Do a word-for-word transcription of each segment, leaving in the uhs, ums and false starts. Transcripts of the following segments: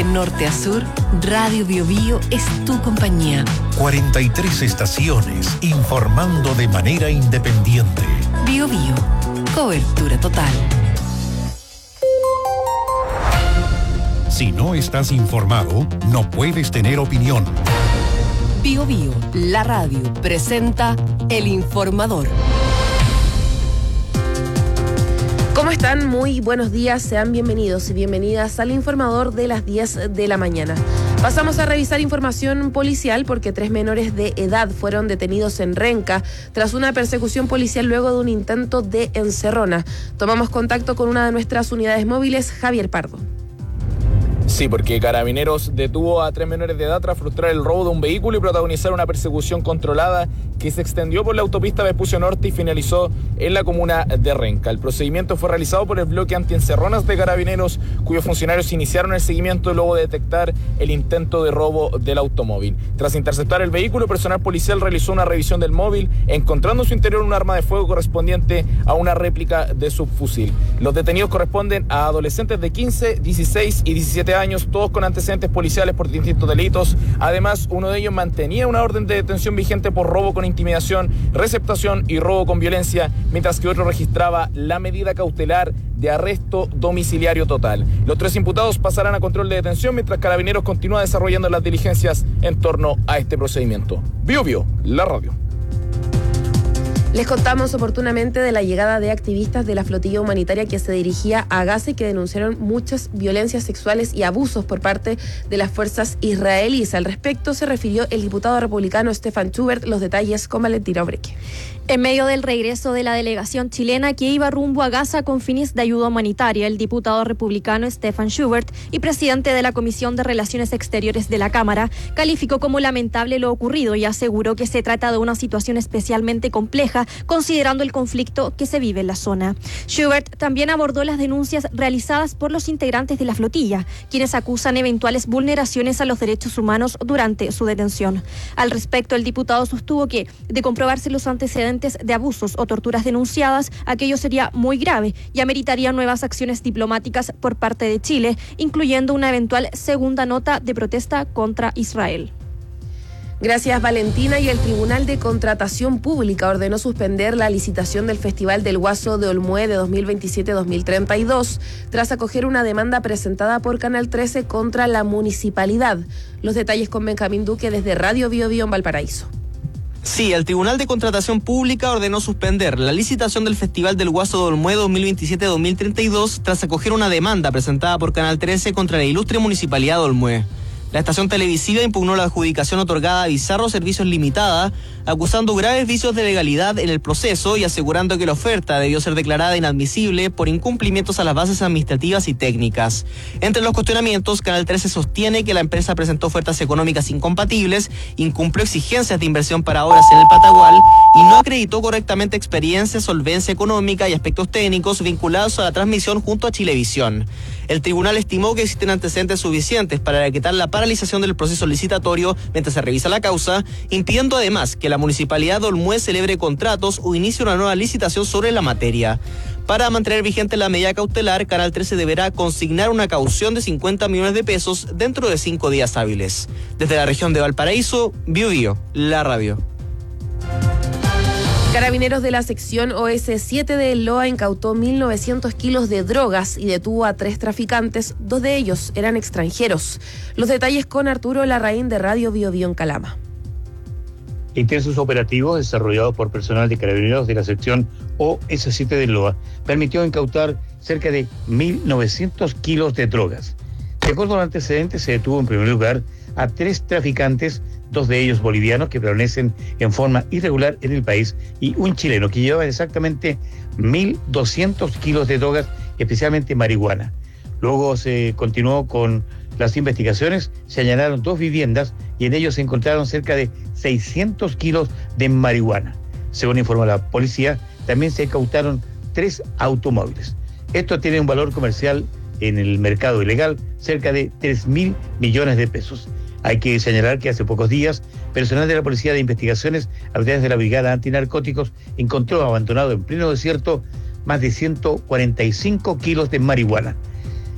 De norte a sur, Radio Bio Bio es tu compañía. cuarenta y tres estaciones informando de manera independiente. Bio Bio, cobertura total. Si no estás informado, no puedes tener opinión. Bio Bio, la radio, presenta El Informador. ¿Cómo están? Muy buenos días, sean bienvenidos y bienvenidas al Informador de las diez de la mañana. Pasamos a revisar información policial porque tres menores de edad fueron detenidos en Renca tras una persecución policial luego de un intento de encerrona. Tomamos contacto con una de nuestras unidades móviles, Javier Pardo. Sí, porque Carabineros detuvo a tres menores de edad tras frustrar el robo de un vehículo y protagonizar una persecución controlada que se extendió por la autopista Vespucio Norte y finalizó en la comuna de Renca. El procedimiento fue realizado por el bloque antiencerronas de Carabineros, cuyos funcionarios iniciaron el seguimiento luego de detectar el intento de robo del automóvil. Tras interceptar el vehículo, personal policial realizó una revisión del móvil, encontrando en su interior un arma de fuego correspondiente a una réplica de subfusil. Los detenidos corresponden a adolescentes de quince, dieciséis y diecisiete años, todos con antecedentes policiales por distintos delitos. Además, uno de ellos mantenía una orden de detención vigente por robo con intimidación, receptación y robo con violencia, mientras que otro registraba la medida cautelar de arresto domiciliario total. Los tres imputados pasarán a control de detención mientras Carabineros continúa desarrollando las diligencias en torno a este procedimiento. Bio Bio, la radio. Les contamos oportunamente de la llegada de activistas de la flotilla humanitaria que se dirigía a Gaza y que denunciaron muchas violencias sexuales y abusos por parte de las fuerzas israelíes. Al respecto se refirió el diputado republicano Stefan Schubert. Los detalles con Valentina Obreque. En medio del regreso de la delegación chilena que iba rumbo a Gaza con fines de ayuda humanitaria, el diputado republicano Stefan Schubert y presidente de la Comisión de Relaciones Exteriores de la Cámara calificó como lamentable lo ocurrido y aseguró que se trata de una situación especialmente compleja considerando el conflicto que se vive en la zona. Schubert también abordó las denuncias realizadas por los integrantes de la flotilla, quienes acusan eventuales vulneraciones a los derechos humanos durante su detención. Al respecto, el diputado sostuvo que, de comprobarse los antecedentes de abusos o torturas denunciadas, aquello sería muy grave y ameritaría nuevas acciones diplomáticas por parte de Chile, incluyendo una eventual segunda nota de protesta contra Israel. Gracias, Valentina. Y el Tribunal de Contratación Pública ordenó suspender la licitación del Festival del Guaso de Olmué de dos mil veintisiete a dos mil treinta y dos, tras acoger una demanda presentada por Canal trece contra la municipalidad. Los detalles con Benjamín Duque desde Radio Bio Bio en Valparaíso. Sí, el Tribunal de Contratación Pública ordenó suspender la licitación del Festival del Guaso de Olmué dos mil veintisiete a dos mil treinta y dos tras acoger una demanda presentada por Canal trece contra la ilustre Municipalidad de Olmué. La estación televisiva impugnó la adjudicación otorgada a Bizarro Servicios Limitada, acusando graves vicios de legalidad en el proceso y asegurando que la oferta debió ser declarada inadmisible por incumplimientos a las bases administrativas y técnicas. Entre los cuestionamientos, Canal trece sostiene que la empresa presentó ofertas económicas incompatibles, incumplió exigencias de inversión para obras en el Patagual y no acreditó correctamente experiencia, solvencia económica y aspectos técnicos vinculados a la transmisión junto a Chilevisión. El tribunal estimó que existen antecedentes suficientes para decretar la paralización del proceso licitatorio mientras se revisa la causa, impidiendo además que la Municipalidad de Olmué celebre contratos o inicie una nueva licitación sobre la materia. Para mantener vigente la medida cautelar, Canal trece deberá consignar una caución de cincuenta millones de pesos dentro de cinco días hábiles. Desde la región de Valparaíso, Bio Bio, la radio. Carabineros de la sección O S siete de El Loa incautó mil novecientos kilos de drogas y detuvo a tres traficantes, dos de ellos eran extranjeros. Los detalles con Arturo Larraín de Radio Bio Bio en Calama. Intensos operativos desarrollados por personal de Carabineros de la sección O S siete de El Loa permitió incautar cerca de mil novecientos kilos de drogas. De acuerdo al antecedente, se detuvo en primer lugar a tres traficantes, dos de ellos bolivianos que permanecen en forma irregular en el país y un chileno que llevaba exactamente mil doscientos kilos de drogas, especialmente marihuana. Luego se continuó con las investigaciones, se allanaron dos viviendas y en ellos se encontraron cerca de seiscientos kilos de marihuana. Según informó la policía, también se incautaron tres automóviles. Esto tiene un valor comercial en el mercado ilegal cerca de tres mil millones de pesos. Hay que señalar que hace pocos días, personal de la Policía de Investigaciones, a través de la Brigada Antinarcóticos, encontró abandonado en pleno desierto más de ciento cuarenta y cinco kilos de marihuana.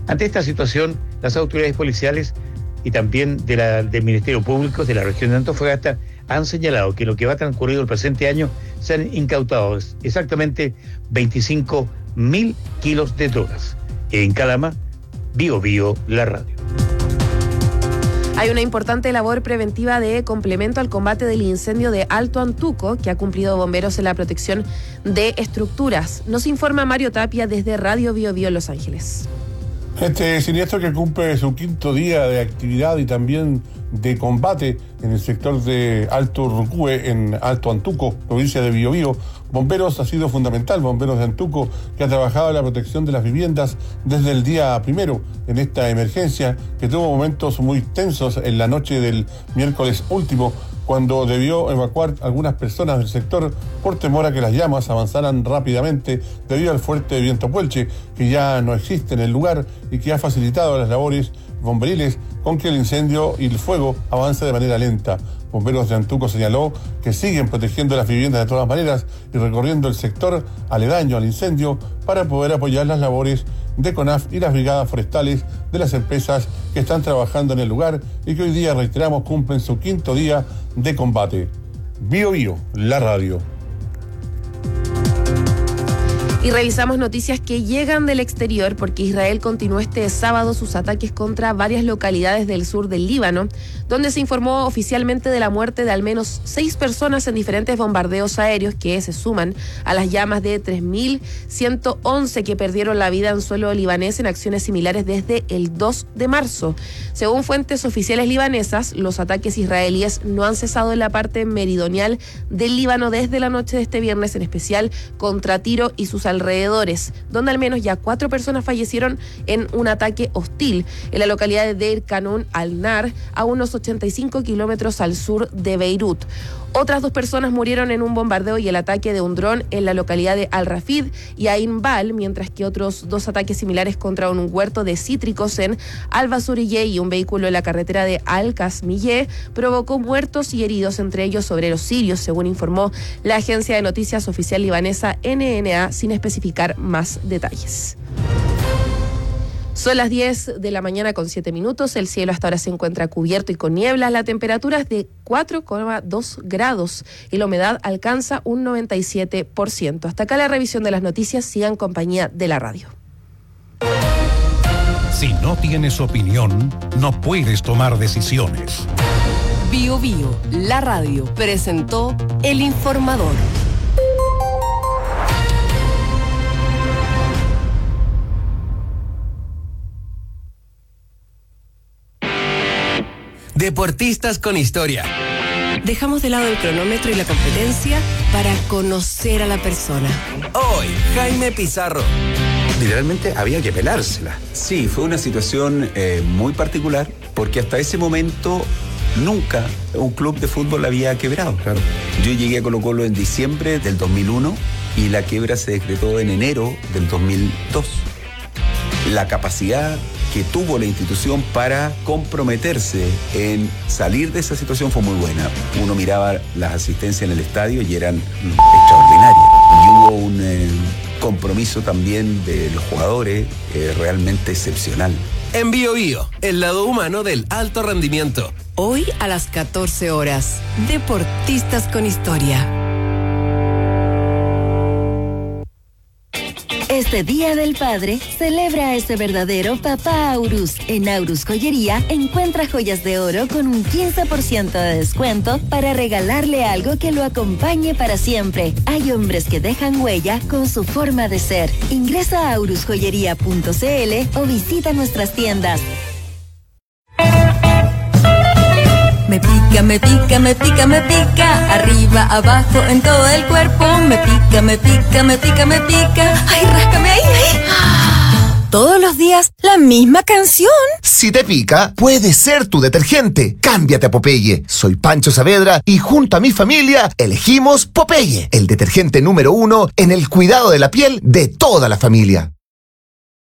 Ante esta situación, las autoridades policiales y también de la, del Ministerio Público de la región de Antofagasta han señalado que en lo que va transcurrido el presente año se han incautado exactamente veinticinco mil kilos de drogas. En Calama, Bio Bio, la radio. Hay una importante labor preventiva de complemento al combate del incendio de Alto Antuco que ha cumplido bomberos en la protección de estructuras. Nos informa Mario Tapia desde Radio Bio Bio Los Ángeles. Este siniestro que cumple su quinto día de actividad y también de combate en el sector de Alto Rucúe, en Alto Antuco, provincia de Biobío. Bomberos ha sido fundamental, Bomberos de Antuco, que ha trabajado en la protección de las viviendas desde el día primero en esta emergencia, que tuvo momentos muy tensos en la noche del miércoles último, cuando debió evacuar algunas personas del sector por temor a que las llamas avanzaran rápidamente debido al fuerte viento puelche que ya no existe en el lugar y que ha facilitado las labores bomberiles con que el incendio y el fuego avance de manera lenta. Bomberos de Antuco señaló que siguen protegiendo las viviendas de todas maneras y recorriendo el sector aledaño al incendio para poder apoyar las labores de CONAF y las brigadas forestales de las empresas que están trabajando en el lugar y que hoy día, reiteramos, cumplen su quinto día de combate. Bio Bio, la radio. Y revisamos noticias que llegan del exterior porque Israel continuó este sábado sus ataques contra varias localidades del sur del Líbano, donde se informó oficialmente de la muerte de al menos seis personas en diferentes bombardeos aéreos que se suman a las llamas de tres mil ciento once que perdieron la vida en suelo libanés en acciones similares desde el dos de marzo. Según fuentes oficiales libanesas, los ataques israelíes no han cesado en la parte meridional del Líbano desde la noche de este viernes, en especial contra Tiro y sus alrededores, donde al menos ya cuatro personas fallecieron en un ataque hostil en la localidad de Deir Kanun al-Nar, a unos ochenta y cinco kilómetros al sur de Beirut. Otras dos personas murieron en un bombardeo y el ataque de un dron en la localidad de Al-Rafid y Ain Bal, mientras que otros dos ataques similares contra un huerto de cítricos en Al-Basuriyeh y un vehículo en la carretera de Al-Kasmiyeh provocó muertos y heridos, entre ellos obreros sirios, según informó la agencia de noticias oficial libanesa N N A, sin especificar más detalles. Son las diez de la mañana con siete minutos. El cielo hasta ahora se encuentra cubierto y con nieblas. La temperatura es de cuatro coma dos grados y la humedad alcanza un noventa y siete por ciento. Hasta acá la revisión de las noticias. Sigan en compañía de la radio. Si no tienes opinión, no puedes tomar decisiones. Bio Bio, la radio, presentó El Informador. Deportistas con historia. Dejamos de lado el cronómetro y la competencia para conocer a la persona. Hoy, Jaime Pizarro. Literalmente había que pelársela. Sí, fue una situación eh, muy particular porque hasta ese momento nunca un club de fútbol había quebrado. Claro. Yo llegué a Colo-Colo en diciembre del dos mil uno y la quiebra se decretó en enero del dos mil dos. La capacidad que tuvo la institución para comprometerse en salir de esa situación fue muy buena. Uno miraba las asistencias en el estadio y eran extraordinarias. Y hubo un eh, compromiso también de los jugadores eh, realmente excepcional. En Bio Bio, el lado humano del alto rendimiento. Hoy a las catorce horas, Deportistas con historia. Este Día del Padre, celebra a ese verdadero papá Aurus. En Aurus Joyería, encuentra joyas de oro con un quince por ciento de descuento para regalarle algo que lo acompañe para siempre. Hay hombres que dejan huella con su forma de ser. Ingresa a aurus joyería punto c l o visita nuestras tiendas. Me pica, me pica, me pica, me pica, arriba, abajo, en todo el cuerpo. Me pica, me pica, me pica, me pica. Ay, ráscame ahí, ahí. Todos los días, la misma canción. Si te pica, puede ser tu detergente. Cámbiate a Popeye. Soy Pancho Saavedra y junto a mi familia elegimos Popeye, el detergente número uno en el cuidado de la piel de toda la familia.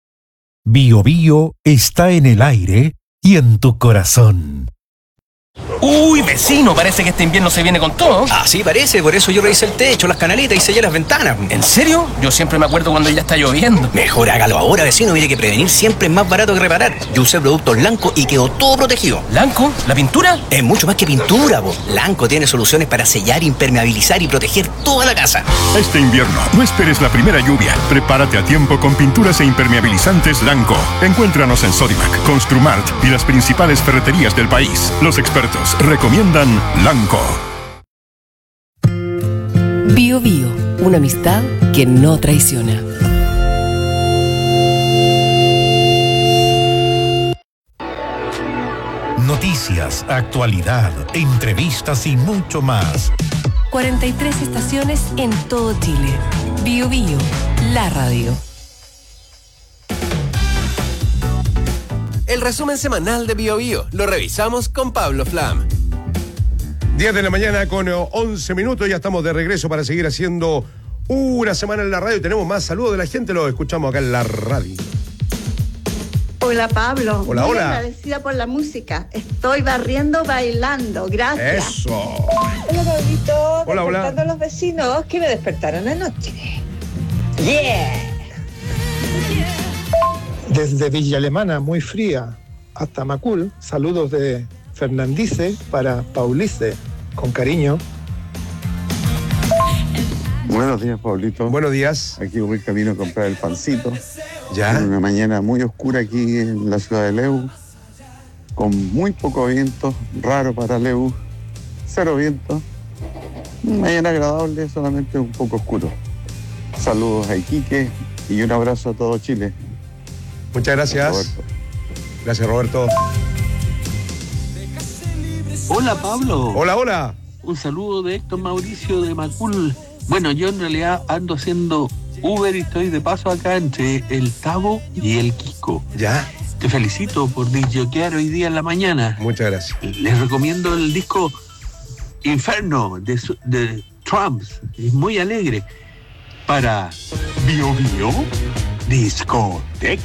Bio Bio está en el aire y en tu corazón. Uy, vecino, parece que este invierno se viene con todo. Ah, sí, parece. Por eso yo revisé el techo, las canaletas y sellé las ventanas. ¿En serio? Yo siempre me acuerdo cuando ya está lloviendo. Mejor hágalo ahora, vecino. Mire que prevenir siempre es más barato que reparar. Yo usé productos Lanco y quedó todo protegido. ¿Lanco? ¿La pintura? Es mucho más que pintura, po. Lanco tiene soluciones para sellar, impermeabilizar y proteger toda la casa. Este invierno, no esperes la primera lluvia. Prepárate a tiempo con pinturas e impermeabilizantes Lanco. Encuéntranos en Sodimac, Construmart y las principales ferreterías del país. Los expertos recomiendan Lanco. Bio Bio, una amistad que no traiciona. Noticias, actualidad, entrevistas y mucho más. cuarenta y tres estaciones en todo Chile. Bio Bio, la radio. El resumen semanal de Bio Bio lo revisamos con Pablo Flam. diez de la mañana con once minutos, ya estamos de regreso para seguir haciendo una semana en la radio. Tenemos más saludos de la gente, los escuchamos acá en la radio. Hola Pablo. Hola, Muy hola. agradecida por la música. Estoy barriendo bailando. Gracias. Eso. Hola Pablito. Hola, hola. Despertando a los vecinos que me despertaron anoche. Yeah. Desde Villa Alemana, muy fría, hasta Macul, saludos de Fernandice para Paulice, con cariño. Buenos días, Pablito. Buenos días. Aquí voy camino a comprar el pancito. Ya. En una mañana muy oscura aquí en la ciudad de Leu, con muy poco viento, raro para Leu, cero viento. Mañana agradable, solamente un poco oscuro. Saludos a Iquique y un abrazo a todo Chile. Muchas gracias. Roberto. Gracias, Roberto. Hola, Pablo. Hola, hola. Un saludo de Héctor Mauricio de Macul. Bueno, yo en realidad ando haciendo Uber y estoy de paso acá entre el Tabo y el Kiko. Ya. Te felicito por disjoquear hoy día en la mañana. Muchas gracias. Les recomiendo el disco Inferno de, de Trumps. Es muy alegre. Para Bio Bio Discoteca.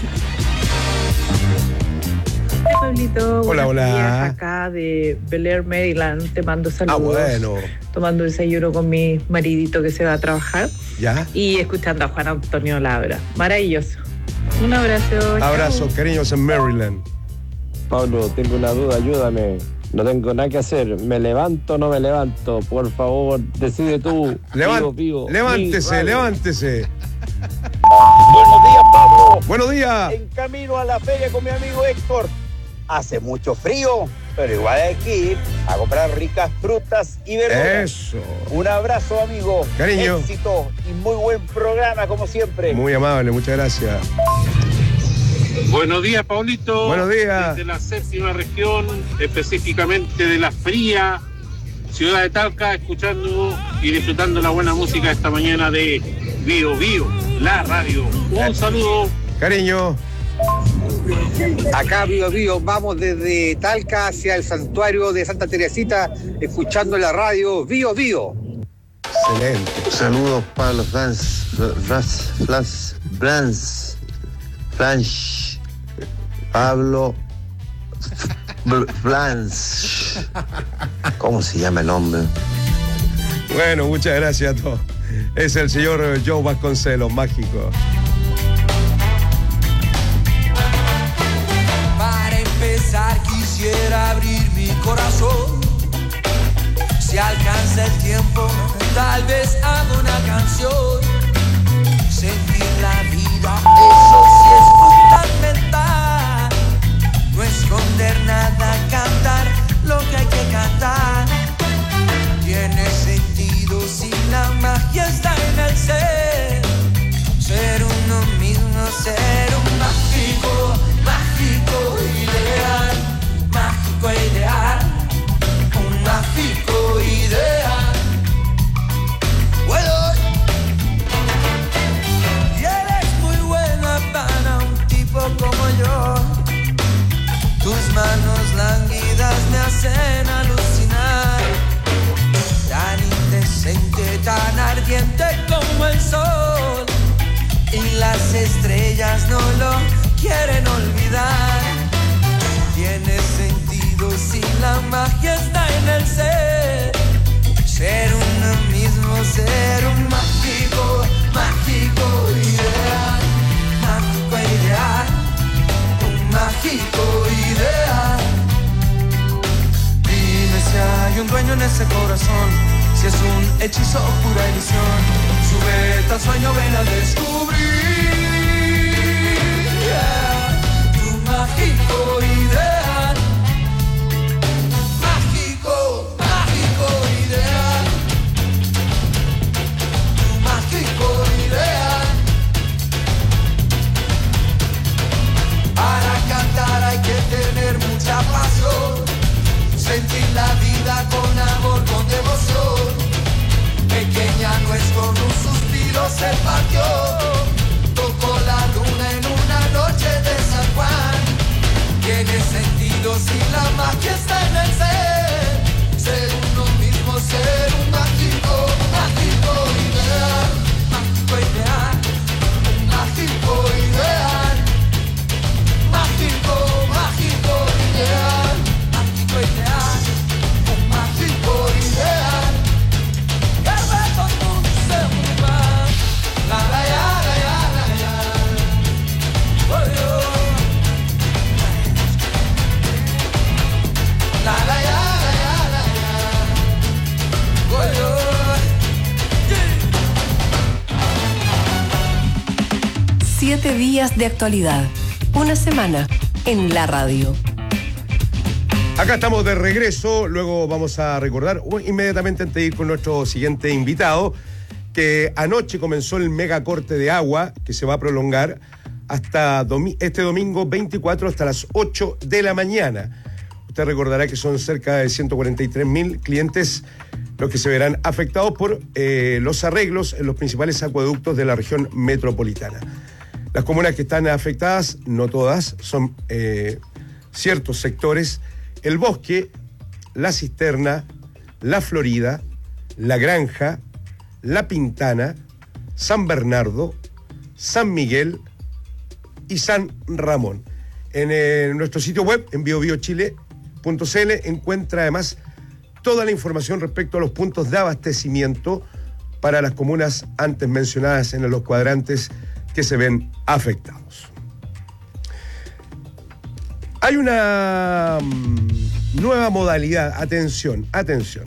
Hola, Pablito. Hola, Buenos hola. días, acá de Bel Air, Maryland. Te mando saludos. Ah, bueno. Tomando desayuno con mi maridito que se va a trabajar. Ya. Y escuchando a Juan Antonio Labra. Maravilloso. Un abrazo. Abrazo, chao. cariños en Maryland. Pablo, tengo una duda, ayúdame. No tengo nada que hacer. ¿Me levanto o no me levanto? Por favor, decide tú. Levan- Vivo, vivo. levántese, Mi levántese. Buenos días, Pablo. Buenos días. En camino a la feria con mi amigo Héctor. Hace mucho frío, pero igual hay que ir a comprar ricas frutas y verduras. Eso. Un abrazo, amigo. Cariño. Éxito y muy buen programa, como siempre. Muy amable, muchas gracias. Buenos días, Pablito. Buenos días. Desde la séptima región, específicamente de la fría ciudad de Talca, escuchando y disfrutando la buena música esta mañana de Bio Bio, la radio. Un saludo. Cariño. Acá, Bio Bio, vamos desde Talca hacia el santuario de Santa Teresita, escuchando la radio Bio Bio. Excelente. Saludos, Pablo Franz, Franz, Franz, Franz, Franz, Pablo Franz. ¿Cómo se llama el hombre? Bueno, muchas gracias a todos. Es el señor Joe Vasconcelos, mágico. Para empezar quisiera abrir mi corazón. Si alcanza el tiempo, tal vez hago una canción. Sentir la vida, eso sí es fundamental. No esconder nada, cantar lo que hay que cantar. Tiene sentido si la magia está en el ser. Ser uno mismo, ser un mágico, mágico ideal, mágico ideal, un mágico ideal. Bueno, y eres muy buena para un tipo como yo. Tus manos lánguidas me hacen alucinar. Tan indecente, tan ardiente como el sol. Y las estrellas no lo quieren olvidar. Tiene sentido si la magia está demonio en ese corazón, si es un hechizo o pura ilusión. Súbete al sueño, ven a descubrir, yeah, tu mágico ideal. Mágico, mágico ideal. Tu mágico ideal. Para cantar hay que tener mucha pasión, sentir la vida con amor, con devoción. Pequeña nuez con un suspiro se partió, tocó la luna en una noche de San Juan. Tiene sentido si la magia está en el ser, ser uno mismo, ser un mágico, mágico ideal, mágico ideal, un mágico ideal, mágico, mágico ideal, mágico ideal, un mágico ideal. Siete días de actualidad. Una semana en la radio. Acá estamos de regreso, luego vamos a recordar inmediatamente antes de ir con nuestro siguiente invitado que anoche comenzó el mega corte de agua que se va a prolongar hasta domi- este domingo veinticuatro hasta las ocho de la mañana. Usted recordará que son cerca de ciento cuarenta y tres mil clientes los que se verán afectados por eh, los arreglos en los principales acueductos de la región metropolitana. Las comunas que están afectadas, no todas, son eh, ciertos sectores: El Bosque, La Cisterna, La Florida, La Granja, La Pintana, San Bernardo, San Miguel y San Ramón. En eh, nuestro sitio web, en bio bio chile punto c l, encuentra además toda la información respecto a los puntos de abastecimiento para las comunas antes mencionadas en los cuadrantes que se ven afectados. Hay una um, nueva modalidad, atención, atención,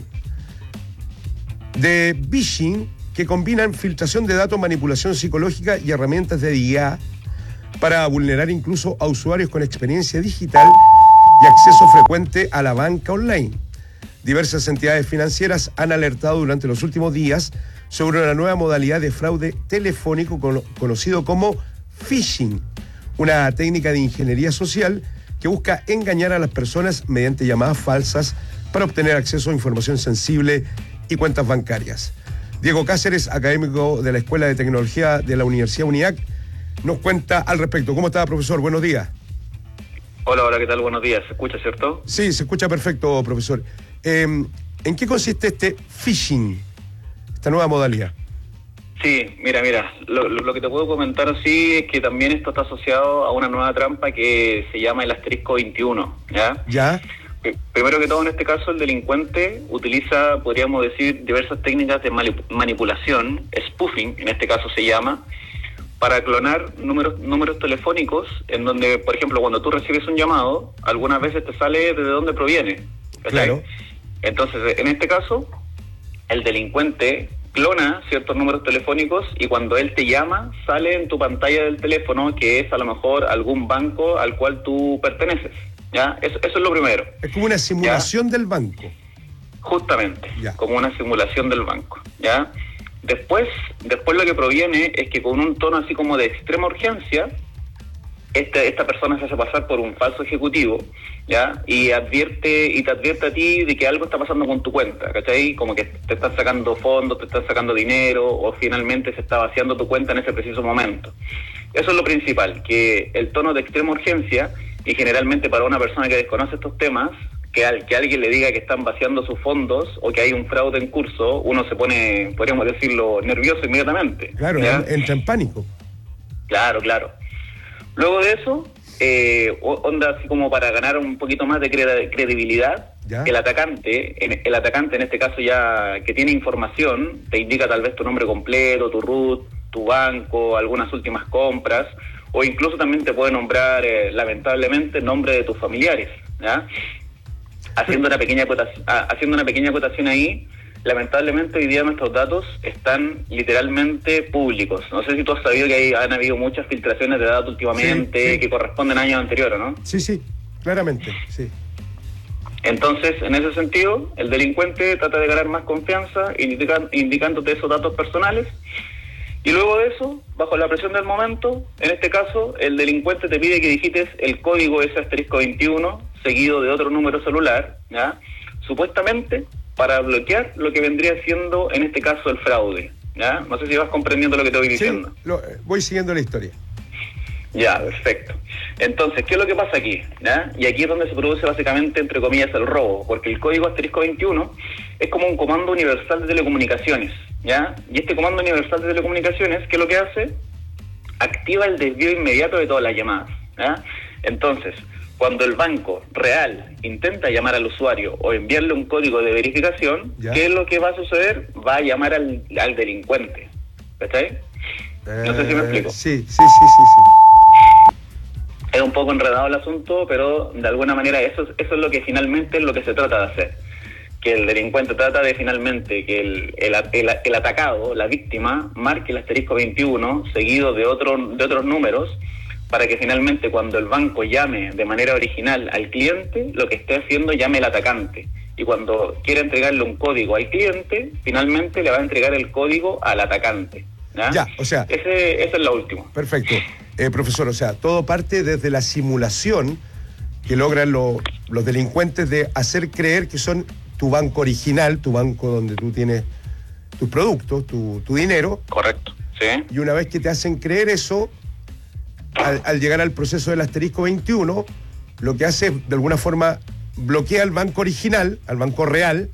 de phishing que combinan filtración de datos, manipulación psicológica y herramientas de I A para vulnerar incluso a usuarios con experiencia digital y acceso frecuente a la banca online. Diversas entidades financieras han alertado durante los últimos días sobre una nueva modalidad de fraude telefónico conocido como phishing, una técnica de ingeniería social que busca engañar a las personas mediante llamadas falsas para obtener acceso a información sensible y cuentas bancarias. Diego Cáceres, académico de la Escuela de Tecnología de la Universidad UNIAC, nos cuenta al respecto. ¿Cómo está, profesor? Buenos días. Hola, hola, ¿qué tal? Buenos días. ¿Se escucha, cierto? Sí, se escucha perfecto, profesor. Eh, ¿En qué consiste este phishing, esta nueva modalidad? Sí, mira, mira, lo, lo que te puedo comentar así es que también esto está asociado a una nueva trampa que se llama el asterisco veintiuno, ¿ya? ¿Ya? Primero que todo, en este caso, el delincuente utiliza, podríamos decir, diversas técnicas de manipulación, spoofing, en este caso se llama, para clonar números números telefónicos en donde, por ejemplo, cuando tú recibes un llamado, algunas veces te sale de dónde proviene. ¿Cachai? Claro. Entonces, en este caso, el delincuente clona ciertos números telefónicos y cuando él te llama, sale en tu pantalla del teléfono que es a lo mejor algún banco al cual tú perteneces. ¿Ya? Eso, eso es lo primero. Es como una simulación, ¿ya?, del banco. Justamente, ya, como una simulación del banco, ¿ya? Después, después lo que proviene es que con un tono así como de extrema urgencia, este, esta persona se hace pasar por un falso ejecutivo, ¿ya? Y advierte, y te advierte a ti de que algo está pasando con tu cuenta, ¿cachai? Como que te están sacando fondos, te están sacando dinero, o finalmente se está vaciando tu cuenta en ese preciso momento. Eso es lo principal, que el tono de extrema urgencia, y generalmente para una persona que desconoce estos temas, que, al, que alguien le diga que están vaciando sus fondos o que hay un fraude en curso, uno se pone, podríamos decirlo, nervioso inmediatamente. Claro, ¿ya? Entra en pánico. Claro, claro. Luego de eso, eh, onda así como para ganar un poquito más de cred- credibilidad, ¿ya?, el atacante, el atacante en este caso ya que tiene información, te indica tal vez tu nombre completo, tu root, tu banco, algunas últimas compras, o incluso también te puede nombrar, eh, lamentablemente, el nombre de tus familiares, ¿ya? Haciendo una pequeña acotación, ah, haciendo una pequeña acotación ahí, lamentablemente hoy día nuestros datos están literalmente públicos. No sé si tú has sabido que hay, han habido muchas filtraciones de datos últimamente, sí, sí, que corresponden a años anteriores, ¿no? Sí, sí, claramente, sí. Entonces, en ese sentido, el delincuente trata de ganar más confianza, indican, indicándote esos datos personales, y luego de eso, bajo la presión del momento, en este caso, el delincuente te pide que digites el código ese asterisco veintiuno, seguido de otro número celular, ¿ya? Supuestamente para bloquear lo que vendría siendo, en este caso, el fraude, ¿ya? No sé si vas comprendiendo lo que te voy diciendo. Sí, lo, voy siguiendo la historia. Ya, perfecto. Entonces, ¿qué es lo que pasa aquí? ¿Ya? Y aquí es donde se produce básicamente, entre comillas, el robo, porque el código asterisco veintiuno es como un comando universal de telecomunicaciones, ¿ya? Y este comando universal de telecomunicaciones, ¿qué es lo que hace? Activa el desvío inmediato de todas las llamadas, ¿ya? Entonces, cuando el banco real intenta llamar al usuario o enviarle un código de verificación, ¿ya? ¿Qué es lo que va a suceder? Va a llamar al, al delincuente, ¿cachai? Eh, no sé si me explico. Sí, sí, sí, sí, sí. Es un poco enredado el asunto, pero de alguna manera eso, eso es lo que finalmente es lo que se trata de hacer. Que el delincuente trata de finalmente que el, el, el, el atacado, la víctima, marque el asterisco veintiuno seguido de, otro, de otros números, para que finalmente cuando el banco llame de manera original al cliente, lo que esté haciendo llame al atacante. Y cuando quiera entregarle un código al cliente, finalmente le va a entregar el código al atacante. ¿Ya? Ya, o sea... Ese, ese es lo último. Perfecto. Eh, profesor, o sea, todo parte desde la simulación que logran lo, los delincuentes de hacer creer que son tu banco original, tu banco donde tú tienes tus productos, tu, tu dinero. Correcto, sí. Y una vez que te hacen creer eso, al, al llegar al proceso del asterisco veintiuno, lo que hace de alguna forma bloquea al banco original, al banco real,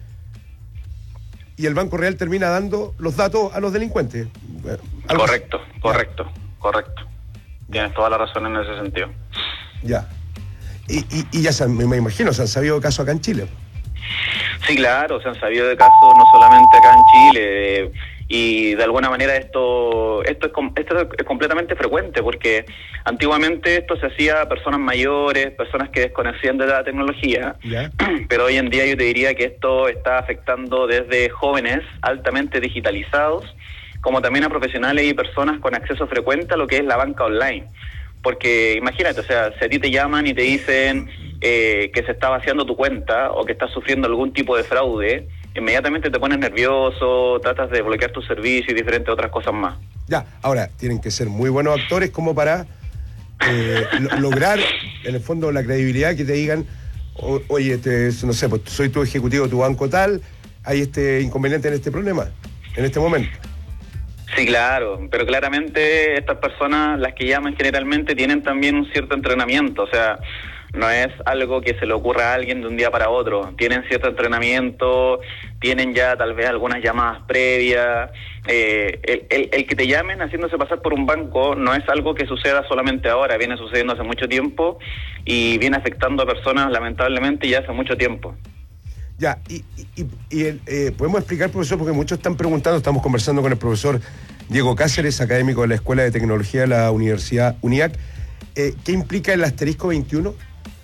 y el banco real termina dando los datos a los delincuentes. Algo correcto, así. correcto, ya. correcto. Tienes toda la razón en ese sentido. Ya. Y, y, y ya se, me imagino, se han sabido casos acá en Chile. Sí, claro, se han sabido de casos no solamente acá en Chile, eh, y de alguna manera esto esto es, esto es completamente frecuente, porque antiguamente esto se hacía a personas mayores, personas que desconocían de la tecnología, ¿ya? Pero hoy en día yo te diría que esto está afectando desde jóvenes altamente digitalizados, como también a profesionales y personas con acceso frecuente a lo que es la banca online. Porque imagínate, o sea, si a ti te llaman y te dicen eh, que se está vaciando tu cuenta o que estás sufriendo algún tipo de fraude, inmediatamente te pones nervioso, tratas de bloquear tu servicio y diferentes otras cosas más. Ya, ahora, tienen que ser muy buenos actores como para eh, lo, lograr, en el fondo, la credibilidad que te digan, o, oye, este, no sé, pues soy tu ejecutivo de tu banco tal, hay este inconveniente en este problema, en este momento. Sí, claro, pero claramente estas personas, las que llaman generalmente, tienen también un cierto entrenamiento, o sea, no es algo que se le ocurra a alguien de un día para otro, tienen cierto entrenamiento, tienen ya tal vez algunas llamadas previas, eh, el, el, el que te llamen haciéndose pasar por un banco no es algo que suceda solamente ahora, viene sucediendo hace mucho tiempo y viene afectando a personas lamentablemente ya hace mucho tiempo. Ya, y, y, y el, eh, podemos explicar, profesor, porque muchos están preguntando, estamos conversando con el profesor Diego Cáceres, académico de la Escuela de Tecnología de la Universidad UNIAC, eh, ¿qué implica el asterisco veintiuno?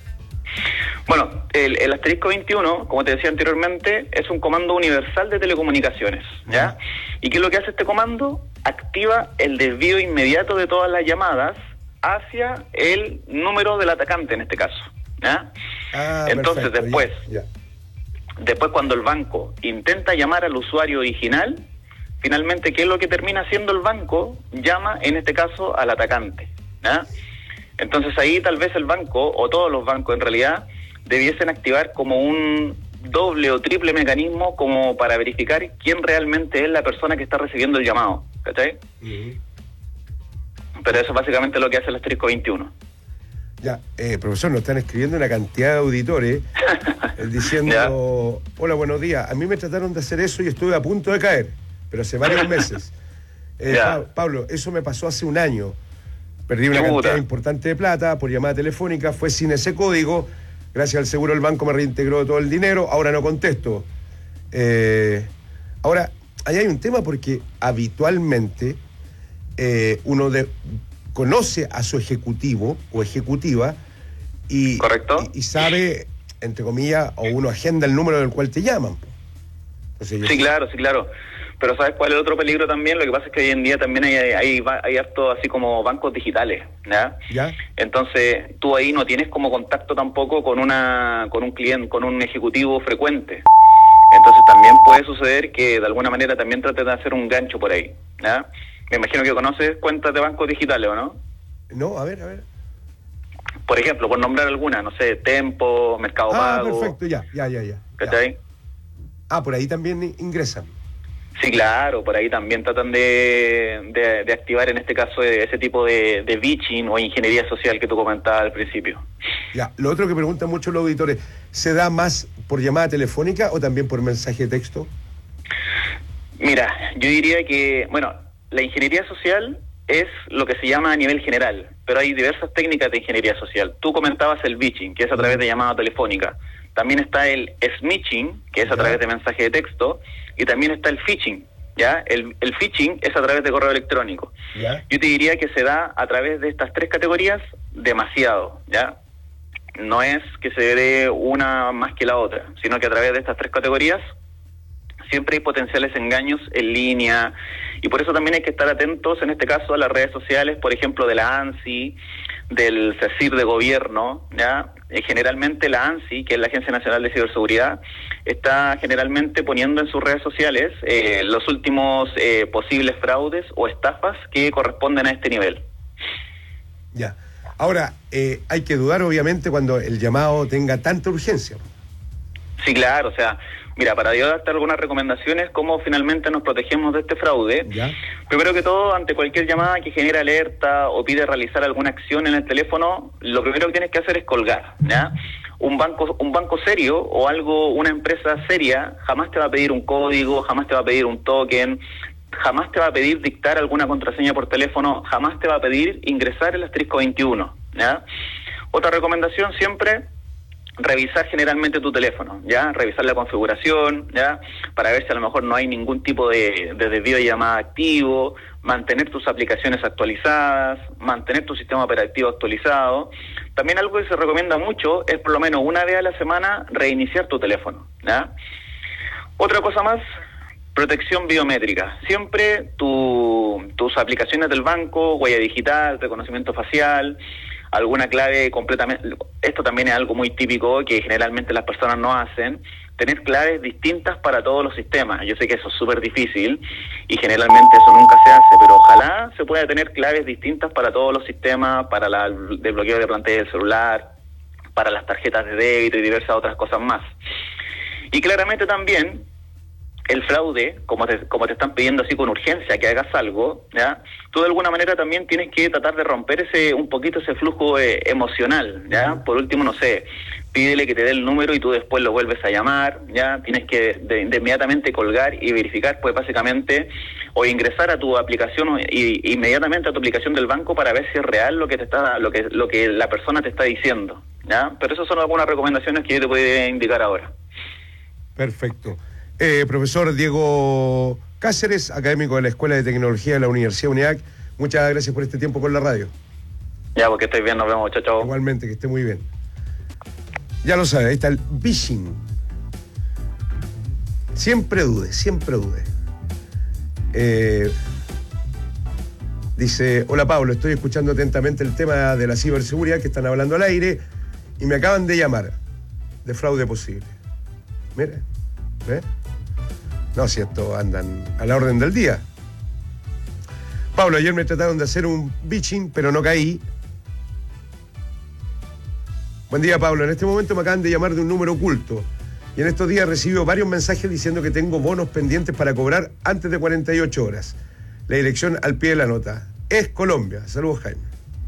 Bueno, el, el asterisco veintiuno, como te decía anteriormente, es un comando universal de telecomunicaciones, ¿ya? Uh-huh. ¿Y qué es lo que hace este comando? Activa el desvío inmediato de todas las llamadas hacia el número del atacante en este caso, ¿ya? Ah, entonces perfecto, después... ya, ya. Después, cuando el banco intenta llamar al usuario original, finalmente, ¿qué es lo que termina haciendo el banco? Llama, en este caso, al atacante, ¿ya? Entonces ahí tal vez el banco, o todos los bancos en realidad, debiesen activar como un doble o triple mecanismo como para verificar quién realmente es la persona que está recibiendo el llamado, ¿cachai? Uh-huh. Pero eso es básicamente lo que hace el asterisco veintiuno. Ya, eh, profesor, nos están escribiendo una cantidad de auditores eh, diciendo, hola, buenos días, a mí me trataron de hacer eso y estuve a punto de caer, pero hace varios meses. Eh, pa- Pablo, eso me pasó hace un año. Perdí una cantidad importante de plata por llamada telefónica, fue sin ese código, gracias al seguro el banco me reintegró todo el dinero, ahora no contesto. Eh, ahora, ahí hay un tema porque habitualmente eh, uno de... conoce a su ejecutivo o ejecutiva y, ¿correcto? y, y sabe entre comillas, o uno agenda el número del cual te llaman. Entonces, sí, claro, sí, claro. Pero ¿sabes cuál es el otro peligro también? Lo que pasa es que hoy en día también hay, hay, hay, hay harto así como bancos digitales, ¿ya? ¿Ya? Entonces, tú ahí no tienes como contacto tampoco con una con un cliente, con un ejecutivo frecuente. Entonces también puede suceder que de alguna manera también trates de hacer un gancho por ahí, ¿ya? Me imagino que conoces cuentas de bancos digitales, ¿o no? No, a ver, a ver. Por ejemplo, por nombrar alguna, no sé, Tempo, Mercado ah, Pago. Ah, perfecto, ya, ya, ya, ya. ¿Cachai? Ah, por ahí también ingresan. Sí, claro, por ahí también tratan de, de, de activar en este caso ese tipo de, de bitching o ingeniería social que tú comentabas al principio. Ya, lo otro que preguntan muchos los auditores, ¿se da más por llamada telefónica o también por mensaje de texto? Mira, yo diría que, bueno, la ingeniería social es lo que se llama a nivel general, pero hay diversas técnicas de ingeniería social. Tú comentabas el bitching, que es a través de llamada telefónica. También está el smishing, que es a través de mensaje de texto, y también está el phishing, ¿ya? El, el phishing es a través de correo electrónico. ¿Ya? Yo te diría que se da a través de estas tres categorías demasiado, ¿ya? No es que se dé una más que la otra, sino que a través de estas tres categorías siempre hay potenciales engaños en línea, y por eso también hay que estar atentos, en este caso, a las redes sociales, por ejemplo, de la ANSI, del CECIR de gobierno, ¿ya? Eh, generalmente la ANSI, que es la Agencia Nacional de Ciberseguridad, está generalmente poniendo en sus redes sociales eh, los últimos eh, posibles fraudes o estafas que corresponden a este nivel. Ya. Ahora, eh, hay que dudar, obviamente, cuando el llamado tenga tanta urgencia. Sí, claro, o sea, mira, para yo darte algunas recomendaciones, cómo finalmente nos protegemos de este fraude. ¿Ya? Primero que todo, ante cualquier llamada que genere alerta o pide realizar alguna acción en el teléfono, lo primero que tienes que hacer es colgar, ¿ya? Un banco, un banco serio o algo, una empresa seria, jamás te va a pedir un código, jamás te va a pedir un token, jamás te va a pedir dictar alguna contraseña por teléfono, jamás te va a pedir ingresar el asterisco veintiuno, ¿ya? Otra recomendación siempre, revisar generalmente tu teléfono, ¿ya? Revisar la configuración, ¿ya? Para ver si a lo mejor no hay ningún tipo de, de desvío de llamada activo, mantener tus aplicaciones actualizadas, mantener tu sistema operativo actualizado. También algo que se recomienda mucho es por lo menos una vez a la semana reiniciar tu teléfono, ¿ya? Otra cosa más, protección biométrica. Siempre tu, tus aplicaciones del banco, huella digital, reconocimiento facial, alguna clave completamente, esto también es algo muy típico que generalmente las personas no hacen, tener claves distintas para todos los sistemas. Yo sé que eso es súper difícil y generalmente eso nunca se hace, pero ojalá se pueda tener claves distintas para todos los sistemas, para la, el desbloqueo de pantalla del celular, para las tarjetas de débito y diversas otras cosas más. Y claramente también el fraude, como te, como te están pidiendo así con urgencia que hagas algo, ¿ya? Tú de alguna manera también tienes que tratar de romper ese un poquito ese flujo eh, emocional, ¿ya? Por último, no sé, pídele que te dé el número y tú después lo vuelves a llamar, ¿ya? Tienes que de, de inmediatamente colgar y verificar, pues básicamente, o ingresar a tu aplicación y inmediatamente a tu aplicación del banco para ver si es real lo que te está, lo que lo que la persona te está diciendo, ¿ya? Pero esas son algunas recomendaciones que yo te puedo indicar ahora. Perfecto. Eh, profesor Diego Cáceres, académico de la Escuela de Tecnología de la Universidad UNIAC, muchas gracias por este tiempo con la radio. Ya, porque estés bien, nos vemos, chao, chao. Igualmente, que esté muy bien. Ya lo sabe, ahí está el phishing. Siempre dude, siempre dude. Eh, dice, hola Pablo, estoy escuchando atentamente el tema de la ciberseguridad que están hablando al aire y me acaban de llamar de fraude posible. Mire, ¿ve? No, si esto andan a la orden del día. Pablo, ayer me trataron de hacer un bitching, pero no caí. Buen día, Pablo. En este momento me acaban de llamar de un número oculto. Y en estos días recibo varios mensajes diciendo que tengo bonos pendientes para cobrar antes de cuarenta y ocho horas. La dirección al pie de la nota. Es Colombia. Saludos, Jaime.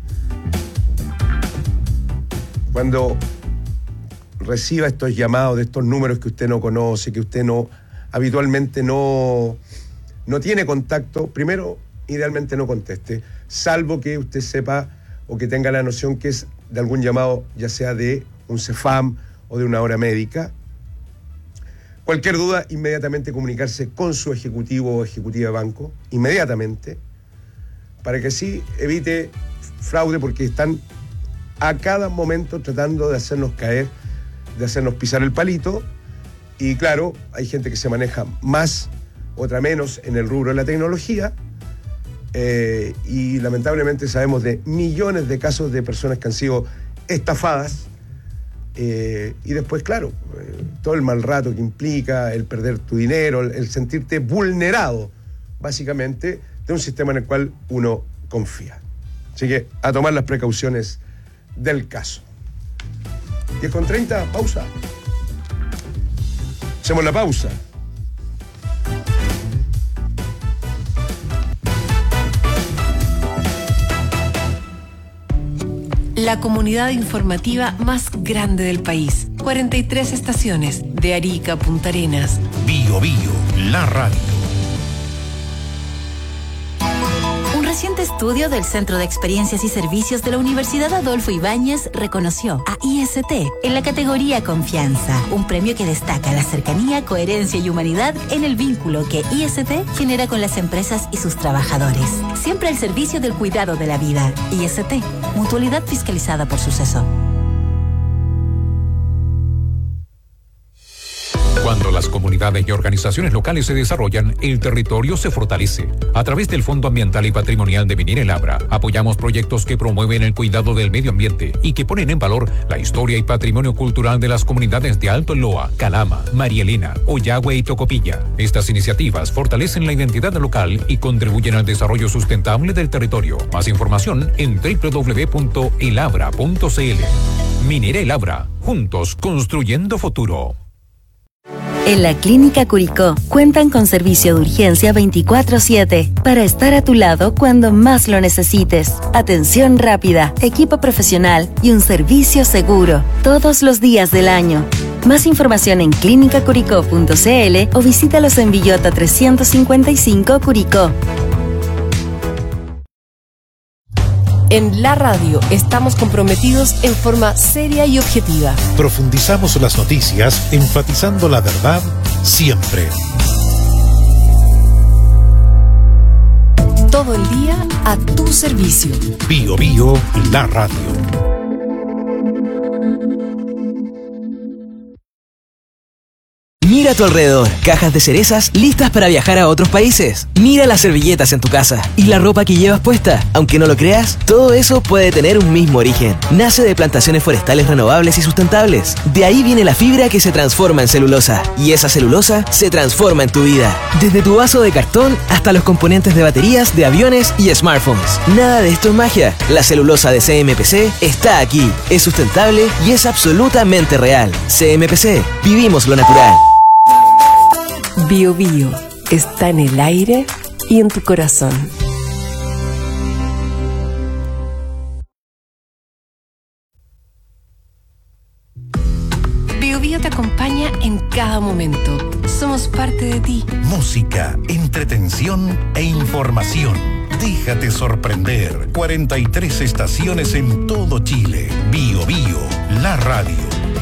Cuando reciba estos llamados de estos números que usted no conoce, que usted no habitualmente no, no tiene contacto, primero, idealmente no conteste, salvo que usted sepa o que tenga la noción que es de algún llamado, ya sea de un CEFAM o de una hora médica. Cualquier duda, inmediatamente comunicarse con su ejecutivo o ejecutiva de banco, inmediatamente, para que así evite fraude, porque están a cada momento tratando de hacernos caer de hacernos pisar el palito. Y claro, hay gente que se maneja más, otra menos en el rubro de la tecnología. Eh, y lamentablemente sabemos de millones de casos de personas que han sido estafadas. Eh, y después, claro, eh, todo el mal rato que implica, el perder tu dinero, el, el sentirte vulnerado, básicamente, de un sistema en el cual uno confía. Así que a tomar las precauciones del caso. diez con treinta, pausa. Hacemos la pausa. La comunidad informativa más grande del país. cuarenta y tres estaciones, de Arica a Punta Arenas. Bio Bio, la radio. Un reciente estudio del Centro de Experiencias y Servicios de la Universidad Adolfo Ibáñez reconoció a I S T en la categoría Confianza, un premio que destaca la cercanía, coherencia y humanidad en el vínculo que I S T genera con las empresas y sus trabajadores. Siempre al servicio del cuidado de la vida. I S T, mutualidad fiscalizada por Suceso. Cuando las comunidades y organizaciones locales se desarrollan, el territorio se fortalece. A través del Fondo Ambiental y Patrimonial de Minera El Abra, apoyamos proyectos que promueven el cuidado del medio ambiente y que ponen en valor la historia y patrimonio cultural de las comunidades de Alto Loa, Calama, María Elena, Oyagüe y Tocopilla. Estas iniciativas fortalecen la identidad local y contribuyen al desarrollo sustentable del territorio. Más información en doble u doble u doble u punto el abra punto c l. Minera El Abra, juntos construyendo futuro. En la Clínica Curicó cuentan con servicio de urgencia veinticuatro siete para estar a tu lado cuando más lo necesites. Atención rápida, equipo profesional y un servicio seguro todos los días del año. Más información en clínica curicó punto c l o visítalos en Villota trescientos cincuenta y cinco Curicó. En la radio estamos comprometidos en forma seria y objetiva. Profundizamos las noticias, enfatizando la verdad siempre. Todo el día a tu servicio. Bio Bio, la radio. Mira a tu alrededor, cajas de cerezas listas para viajar a otros países. Mira las servilletas en tu casa y la ropa que llevas puesta. Aunque no lo creas, todo eso puede tener un mismo origen. Nace de plantaciones forestales renovables y sustentables. De ahí viene la fibra que se transforma en celulosa. Y esa celulosa se transforma en tu vida. Desde tu vaso de cartón hasta los componentes de baterías, de aviones y smartphones. Nada de esto es magia. La celulosa de C M P C está aquí. Es sustentable y es absolutamente real. C M P C. Vivimos lo natural. Bio Bio está en el aire y en tu corazón. Bio Bio te acompaña en cada momento. Somos parte de ti. Música, entretención e información. Déjate sorprender. cuarenta y tres estaciones en todo Chile. Bio Bio, la radio.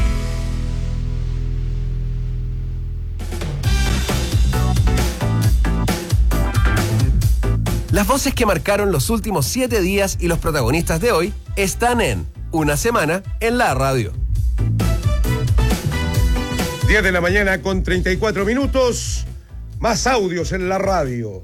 Las voces que marcaron los últimos siete días y los protagonistas de hoy están en Una Semana en la Radio. diez de la mañana con treinta y cuatro minutos. Más audios en la radio.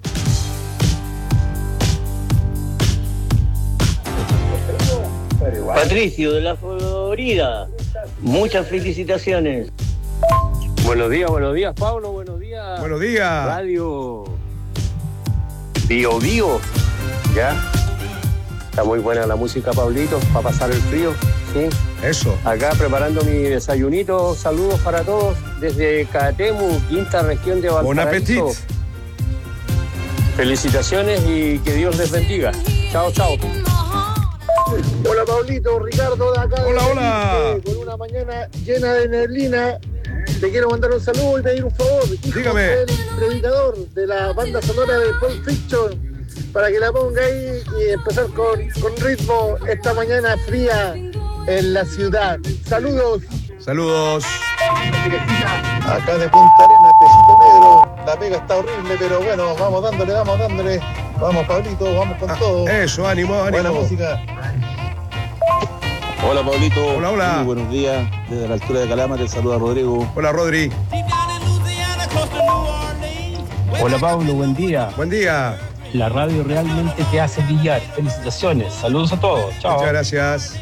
Patricio de la Florida, muchas felicitaciones. Buenos días, buenos días, Pablo, buenos días. Buenos días. Radio Bio Bio, ¿ya? Está muy buena la música, Pablito, para pasar el frío, ¿sí? Eso. Acá preparando mi desayunito, saludos para todos desde Catemu, quinta región de Valparaíso. Bon appetit. Felicitaciones y que Dios les bendiga. Chao, chao. Hola, Pablito, Ricardo de acá. Hola, hola. Con una mañana llena de neblina. Te quiero mandar un saludo y pedir un favor. Hijo Dígame. del predicador de la banda sonora de Pulp Fiction, para que la ponga ahí y empezar con, con ritmo esta mañana fría en la ciudad. Saludos. Saludos. Acá de Punta Arenas, Tecito Negro. La pega está horrible, pero bueno, vamos dándole, vamos dándole. Vamos, Pablito, vamos con todo. Eso, ánimo, ánimo. Buena música. Hola, Pablito. Hola, hola. Muy buenos días. Desde la altura de Calama te saluda Rodrigo. Hola, Rodri. Hola, Pablo. Buen día. Buen día. La radio realmente te hace brillar. Felicitaciones. Saludos a todos. Chao. Muchas gracias.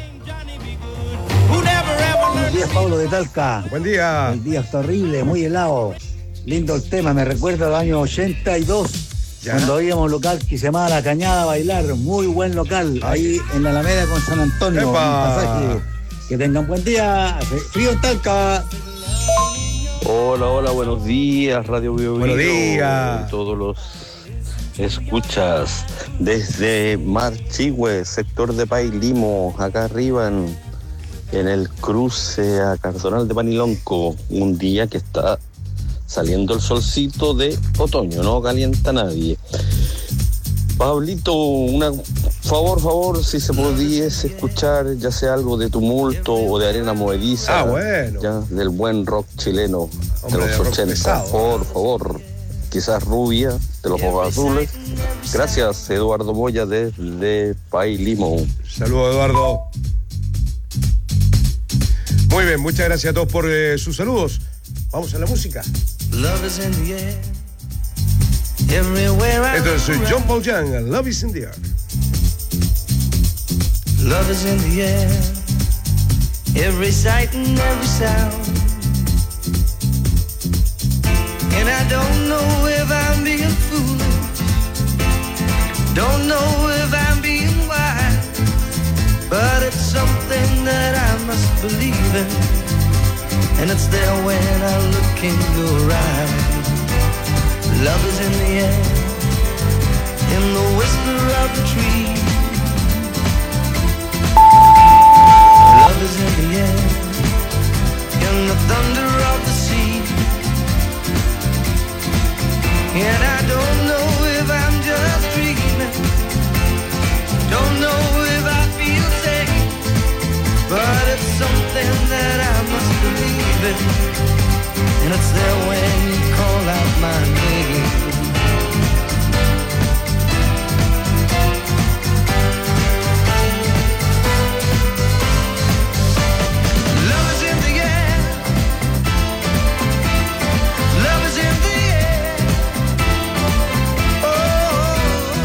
Buenos días, Pablo de Talca. Buen día. El día está horrible, muy helado. Lindo el tema, me recuerda al año ochenta y dos. ¿Ya? Cuando íbamos a un local que se llamaba La Cañada a bailar, muy buen local, ahí en la Alameda con San Antonio, un pasaje. Que tengan buen día, frío en Talca. Hola, hola, buenos días, Radio Bio Bio. Buenos días. Todos los escuchas desde Marchihue, sector de Pailimo, acá arriba en, en el cruce a Cardonal de Panilonco, un día que está saliendo el solcito de otoño, no calienta a nadie. Pablito, una favor, favor, si se pudiese escuchar ya sea algo de Tumulto o de Arena Movediza, ah, bueno. ya del buen rock chileno. Hombre, de los ochenta, pesado, por ¿no? favor. Quizás Rubia, de los Ojos Azules. Gracias, Eduardo Moya, desde Pailimo. Saludos, Eduardo. Muy bien, muchas gracias a todos por eh, sus saludos. Vamos a la música. Esto es John Paul Young, Love is in the air. Love is in the air, every sight and every sound. And I don't know if I'm being foolish, don't know if I'm being wise, but it's something that I must believe in. And it's there when I look in your eyes. Love is in the air, in the whisper of the tree. Love is in the air, in the thunder of the sea. And I don't know if I'm just dreaming, don't know if I feel safe, but it's something that I must believe in. And it's there when you call out my name. Love is in the air, love is in the air. Oh,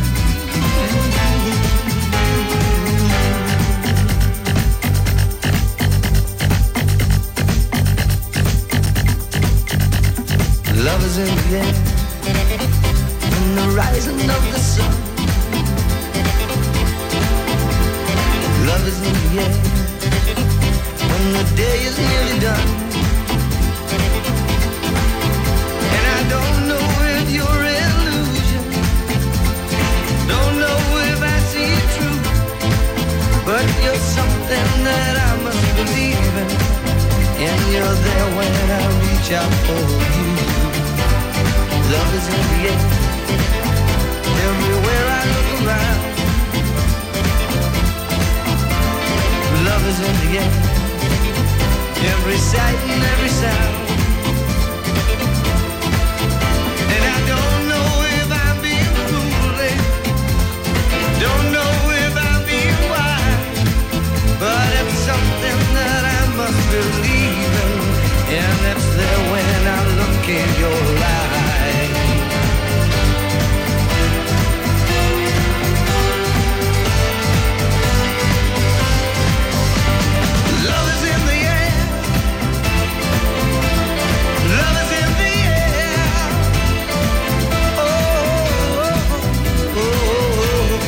love is in the air, in the rising of the sun. Love is in the air, when the day is nearly done. And I don't know if you're illusion, don't know if I see it true, but you're something that I must believe in. And you're there when I reach out for you. Love is in the air, everywhere I look around. Love is in the air, every sight and every sound. And I don't know if I'm being foolish, don't know if I'm being wise, but it's something that I must believe in. And it's there when I look in your eyes. Love is in the air, love is in the air. Oh, oh, oh,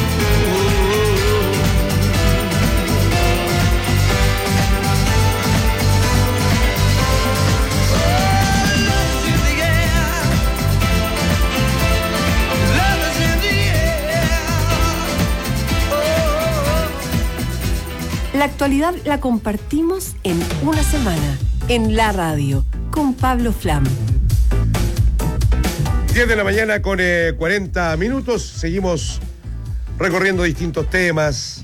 La actualidad la compartimos en una semana, en la radio, con Pablo Flam. diez de la mañana con eh, cuarenta minutos. Seguimos recorriendo distintos temas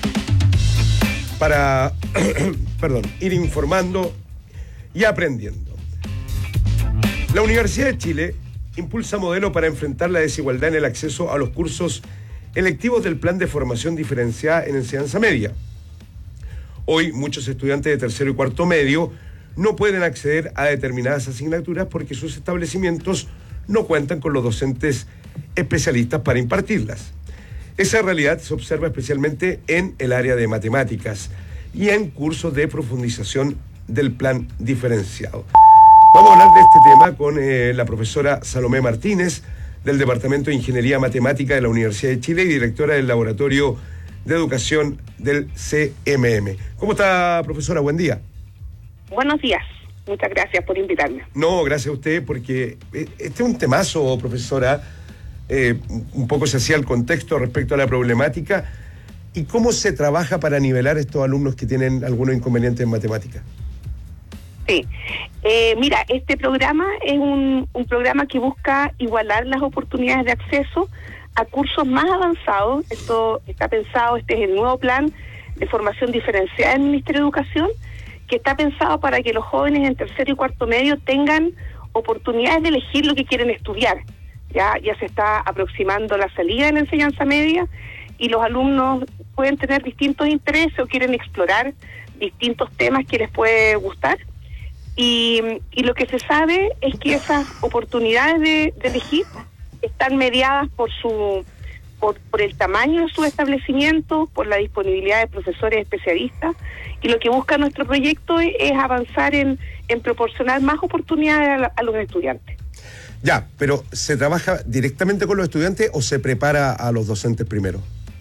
para perdón, ir informando y aprendiendo. La Universidad de Chile impulsa modelo para enfrentar la desigualdad en el acceso a los cursos electivos del Plan de Formación Diferenciada en Enseñanza Media. Hoy muchos estudiantes de tercero y cuarto medio no pueden acceder a determinadas asignaturas porque sus establecimientos no cuentan con los docentes especialistas para impartirlas. Esa realidad se observa especialmente en el área de matemáticas y en cursos de profundización del plan diferenciado. Vamos a hablar de este tema con eh, la profesora Salomé Martínez, del Departamento de Ingeniería Matemática de la Universidad de Chile y directora del Laboratorio de Educación del C M M. ¿Cómo está, profesora? Buen día. Buenos días. Muchas gracias por invitarme. No, gracias a usted, porque este es un temazo, profesora. Eh, un poco se hacía el contexto respecto a la problemática y cómo se trabaja para nivelar estos alumnos que tienen algunos inconvenientes en matemáticas. Sí, eh, mira, este programa es un, un programa que busca igualar las oportunidades de acceso a cursos más avanzados. Esto está pensado, este es el nuevo plan de formación diferenciada del Ministerio de Educación, que está pensado para que los jóvenes en tercero y cuarto medio tengan oportunidades de elegir lo que quieren estudiar. Ya, ya se está aproximando la salida de la enseñanza media y los alumnos pueden tener distintos intereses o quieren explorar distintos temas que les puede gustar. Y, y lo que se sabe es que esas oportunidades de, de elegir están mediadas por su por, por el tamaño de su establecimiento, por la disponibilidad de profesores especialistas, y lo que busca nuestro proyecto es, es avanzar en, en proporcionar más oportunidades a, la, a los estudiantes. Ya, pero ¿se trabaja directamente con los estudiantes o se prepara a los docentes primero?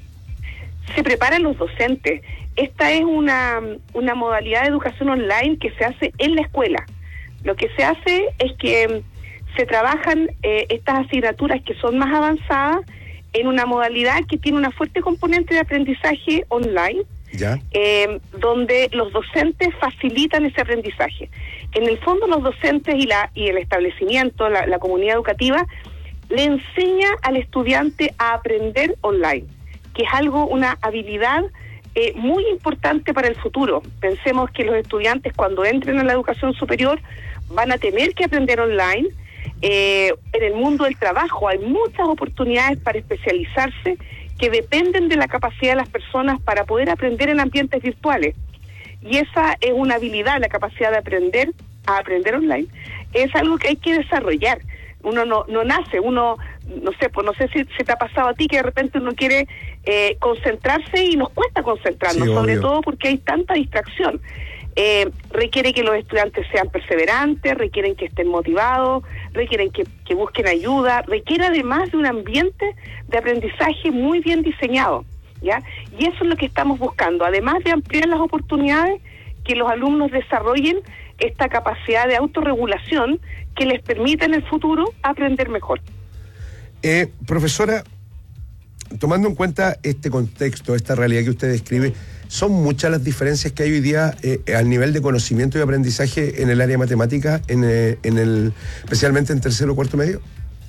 Se preparan los docentes. Esta es una, una modalidad de educación online que se hace en la escuela. Lo que se hace es que se trabajan eh, estas asignaturas que son más avanzadas en una modalidad que tiene una fuerte componente de aprendizaje online, ¿ya? Eh, donde los docentes facilitan ese aprendizaje. En el fondo, los docentes y la y el establecimiento, la, la comunidad educativa, le enseña al estudiante a aprender online, que es algo, una habilidad eh, muy importante para el futuro. Pensemos que los estudiantes, cuando entren a la educación superior, van a tener que aprender online. Eh, en el mundo del trabajo hay muchas oportunidades para especializarse que dependen de la capacidad de las personas para poder aprender en ambientes virtuales. Y esa es una habilidad, la capacidad de aprender a aprender online, es algo que hay que desarrollar. Uno no, no nace, uno, no sé, pues no sé si se te ha pasado a ti que de repente uno quiere eh, concentrarse y nos cuesta concentrarnos, sí, sobre obvio. todo porque hay tanta distracción. Eh, requiere que los estudiantes sean perseverantes, requieren que estén motivados, requieren que, que busquen ayuda, requiere además de un ambiente de aprendizaje muy bien diseñado, ¿ya? Y eso es lo que estamos buscando, además de ampliar las oportunidades, que los alumnos desarrollen esta capacidad de autorregulación que les permita en el futuro aprender mejor. Eh, profesora, tomando en cuenta este contexto, esta realidad que usted describe, ¿son muchas las diferencias que hay hoy día eh, al nivel de conocimiento y aprendizaje en el área de matemática, en, eh, en el, especialmente en tercero o cuarto medio?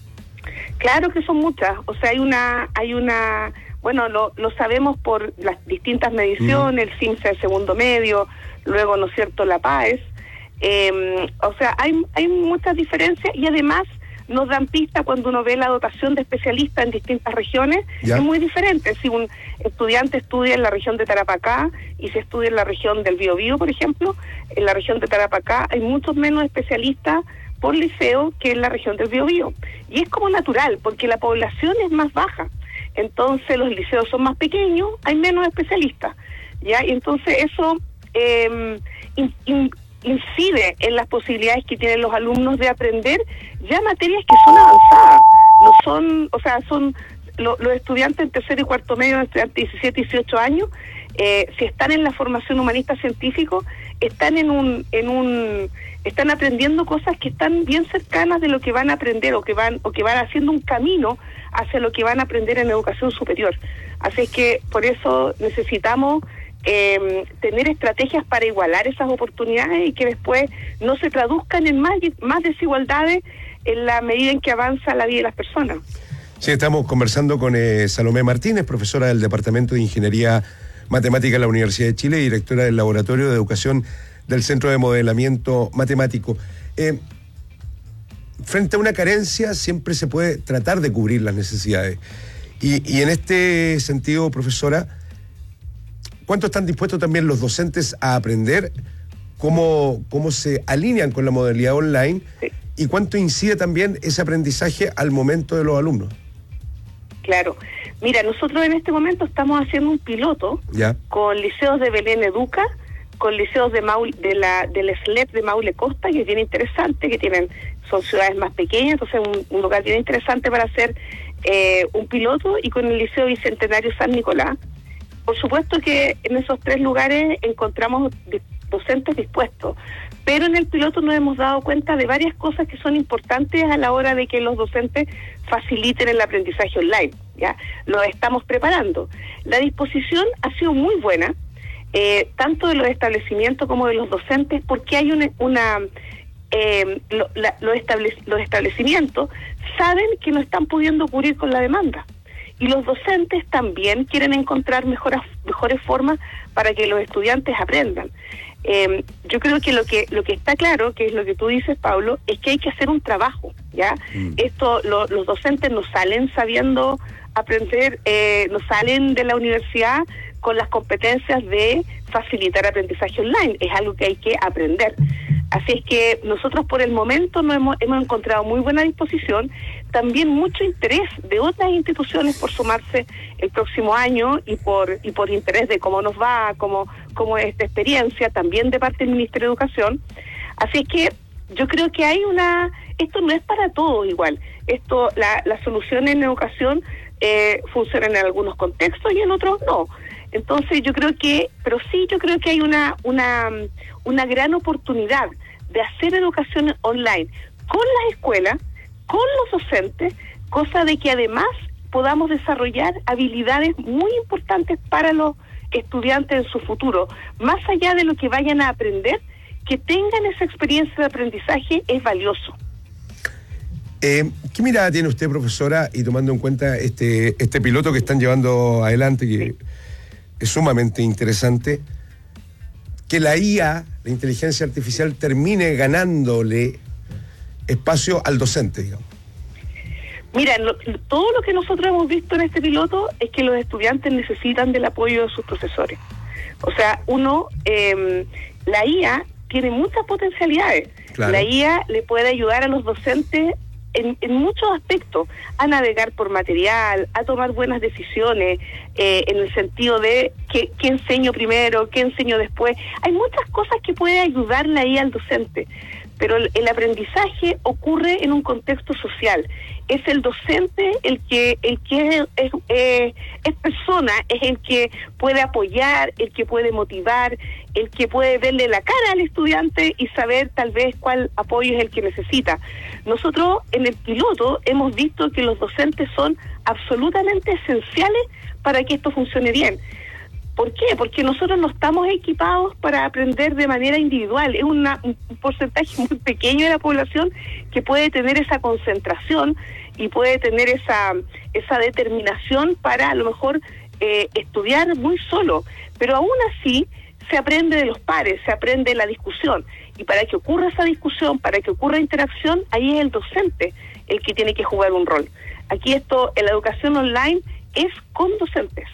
Claro que son muchas, o sea, hay una, hay una, bueno, lo, lo sabemos por las distintas mediciones, mm. el CIMSE de segundo medio, luego, ¿no es cierto?, la PAES, eh, o sea, hay, hay muchas diferencias y además nos dan pista cuando uno ve la dotación de especialistas en distintas regiones, ¿ya? Es muy diferente. Si un estudiante estudia en la región de Tarapacá y se estudia en la región del Biobío, por ejemplo, en la región de Tarapacá hay muchos menos especialistas por liceo que en la región del Biobío. Y es como natural, porque la población es más baja. Entonces los liceos son más pequeños, hay menos especialistas, ¿ya? Y entonces eso eh, in, in, incide en las posibilidades que tienen los alumnos de aprender ya materias que son avanzadas. No son, o sea, son lo, los estudiantes en tercero y cuarto medio, estudiantes de diecisiete, dieciocho años, eh, si están en la formación humanista científico, están en un, en un, están aprendiendo cosas que están bien cercanas de lo que van a aprender o que van, o que van haciendo un camino hacia lo que van a aprender en educación superior. Así es que por eso necesitamos eh, tener estrategias para igualar esas oportunidades y que después no se traduzcan en más, más desigualdades en la medida en que avanza la vida de las personas. Sí, estamos conversando con eh, Salomé Martínez, profesora del Departamento de Ingeniería Matemática de la Universidad de Chile y directora del Laboratorio de Educación del Centro de Modelamiento Matemático. Eh, frente a una carencia siempre se puede tratar de cubrir las necesidades. Y, y en este sentido, profesora, ¿cuánto están dispuestos también los docentes a aprender? ¿Cómo, cómo se alinean con la modalidad online? Sí. ¿Y cuánto incide también ese aprendizaje al momento de los alumnos? Claro. Mira, nosotros en este momento estamos haciendo un piloto ¿Ya? con liceos de Belén Educa, con liceos de Maule, de la del S L E P de Maule Costa, que es bien interesante, que tienen son ciudades más pequeñas, entonces un, un lugar bien interesante para hacer eh, un piloto, y con el Liceo Bicentenario San Nicolás. Por supuesto que en esos tres lugares encontramos docentes dispuestos, pero en el piloto nos hemos dado cuenta de varias cosas que son importantes a la hora de que los docentes faciliten el aprendizaje online. Ya lo estamos preparando. La disposición ha sido muy buena, eh, tanto de los establecimientos como de los docentes, porque hay una, una eh, lo, la, los, establec los establecimientos saben que no están pudiendo cubrir con la demanda, y los docentes también quieren encontrar mejoras, mejores formas para que los estudiantes aprendan. Eh, yo creo que lo que lo que está claro, que es lo que tú dices, Pablo, es que hay que hacer un trabajo, ¿ya? Mm. Esto, lo, los docentes no salen sabiendo aprender, eh, no salen de la universidad con las competencias de facilitar aprendizaje online, es algo que hay que aprender. Así es que nosotros por el momento no hemos, hemos encontrado muy buena disposición, también mucho interés de otras instituciones por sumarse el próximo año, y por y por interés de cómo nos va, cómo, cómo es esta experiencia, también de parte del Ministerio de Educación. Así es que yo creo que hay una... Esto no es para todos igual. Esto, la, la solución en educación eh, funciona en algunos contextos y en otros no. Entonces yo creo que, pero sí yo creo que hay una una una gran oportunidad de hacer educación online con las escuelas, con los docentes, cosa de que además podamos desarrollar habilidades muy importantes para los estudiantes en su futuro. Más allá de lo que vayan a aprender, que tengan esa experiencia de aprendizaje es valioso. Eh, ¿Qué mirada tiene usted, profesora, y tomando en cuenta este, este piloto que están llevando adelante, que sí, es sumamente interesante, que la I A, la inteligencia artificial, termine ganándole espacio al docente, digamos? Mira, lo, todo lo que nosotros hemos visto en este piloto es que los estudiantes necesitan del apoyo de sus profesores. O sea, uno, eh, la I A tiene muchas potencialidades. Claro. La I A le puede ayudar a los docentes En, en muchos aspectos, a navegar por material, a tomar buenas decisiones, eh, en el sentido de qué, qué enseño primero, qué enseño después. Hay muchas cosas que puede ayudarle ahí al docente, pero el, el aprendizaje ocurre en un contexto social. Es el docente el que el que es, es, eh, es persona, es el que puede apoyar, el que puede motivar, el que puede verle la cara al estudiante y saber tal vez cuál apoyo es el que necesita. Nosotros en el piloto hemos visto que los docentes son absolutamente esenciales para que esto funcione bien. ¿Por qué? Porque nosotros no estamos equipados para aprender de manera individual. Es una, un porcentaje muy pequeño de la población que puede tener esa concentración y puede tener esa esa determinación para a lo mejor eh, estudiar muy solo. Pero aún así se aprende de los pares, se aprende de la discusión. Y para que ocurra esa discusión, para que ocurra interacción, ahí es el docente el que tiene que jugar un rol. Aquí esto, en la educación online, es con docentes.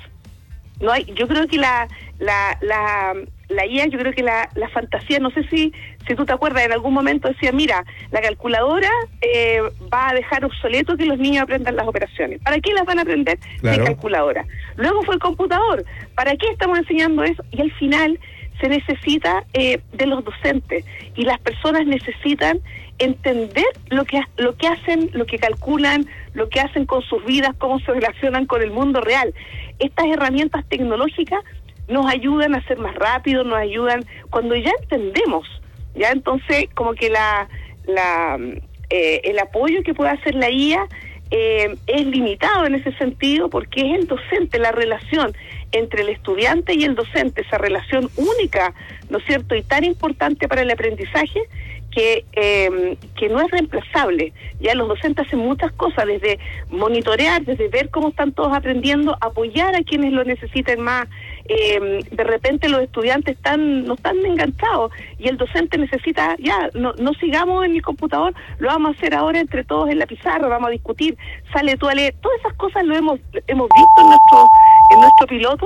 No hay, yo creo que la la la, la I A, yo creo que la, la fantasía, no sé si si tú te acuerdas, en algún momento decía, mira, la calculadora eh, va a dejar obsoleto que los niños aprendan las operaciones. ¿Para qué las van a aprender? Claro. De calculadora. Luego fue el computador. ¿Para qué estamos enseñando eso? Y al final se necesita eh, de los docentes, y las personas necesitan entender lo que lo que hacen, lo que calculan, lo que hacen con sus vidas, cómo se relacionan con el mundo real. Estas herramientas tecnológicas nos ayudan a ser más rápidos, nos ayudan cuando ya entendemos, ya entonces como que la la eh, el apoyo que puede hacer la I A eh, es limitado en ese sentido, porque es el docente, la relación entre el estudiante y el docente, esa relación única, ¿no es cierto?, y tan importante para el aprendizaje, que eh, que no es reemplazable. Ya los docentes hacen muchas cosas, desde monitorear, desde ver cómo están todos aprendiendo, apoyar a quienes lo necesiten más. Eh, de repente los estudiantes están no están enganchados y el docente necesita, ya, no, no sigamos en el computador, lo vamos a hacer ahora entre todos en la pizarra, vamos a discutir, sale tú a leer. Todas esas cosas lo hemos hemos visto en nuestro en nuestro piloto,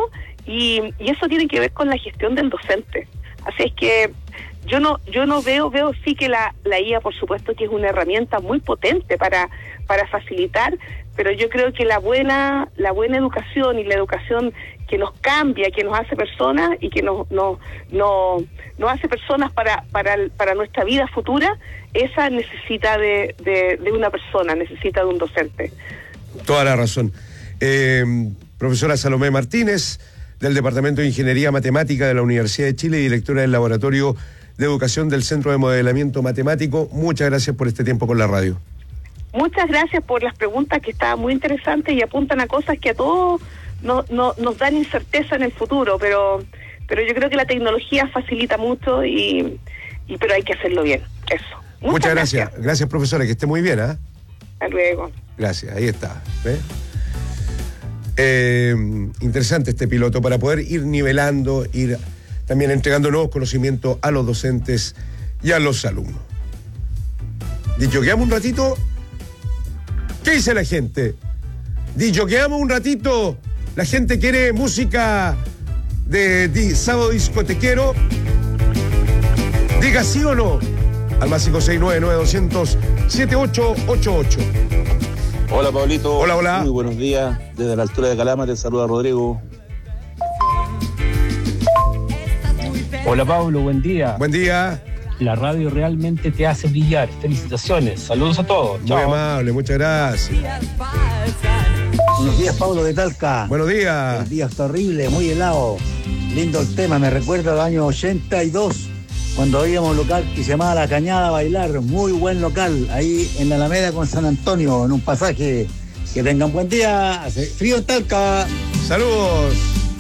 y, y eso tiene que ver con la gestión del docente. Así es que yo no yo no veo, veo sí que la, la I A, por supuesto, que es una herramienta muy potente para, para facilitar, pero yo creo que la buena, la buena educación y la educación que nos cambia, que nos hace personas y que nos, nos, nos, nos hace personas para, para, para nuestra vida futura, esa necesita de, de, de una persona, necesita de un docente. Toda la razón. Eh, profesora Salomé Martínez, del Departamento de Ingeniería Matemática de la Universidad de Chile y directora del Laboratorio de Educación del Centro de Modelamiento Matemático, muchas gracias por este tiempo con la radio. Muchas gracias por las preguntas, que estaban muy interesantes y apuntan a cosas que a todos no, no, nos dan incerteza en el futuro, pero pero yo creo que la tecnología facilita mucho y, y pero hay que hacerlo bien, eso. Muchas, Muchas gracias. gracias. Gracias, profesora, que esté muy bien, ¿ah? ¿eh? Hasta luego. Gracias, ahí está. ¿Ve? Eh, interesante este piloto para poder ir nivelando, ir también entregando nuevos conocimientos a los docentes y a los alumnos. Disjoqueamos un ratito. ¿Qué dice la gente? Disjoqueamos un ratito. La gente quiere música de, de sábado discotequero. Diga sí o no al más cinco seis nueve nueve doscientos siete ocho ocho ocho. Hola, Pablito. Hola, hola. Muy buenos días. Desde la altura de Calama te saluda Rodrigo. Hola, Pablo, buen día. Buen día. La radio realmente te hace brillar. Felicitaciones. Saludos a todos. Muy Chao. amable, muchas gracias. Buenos días, Pablo de Talca. Buenos días. El día está horrible, muy helado. Lindo el tema, me recuerda al año ochenta y dos, cuando íbamos a un local que se llamaba La Cañada a bailar. Muy buen local, ahí en la Alameda con San Antonio, en un pasaje. Que tengan buen día. Hace frío en Talca. Saludos.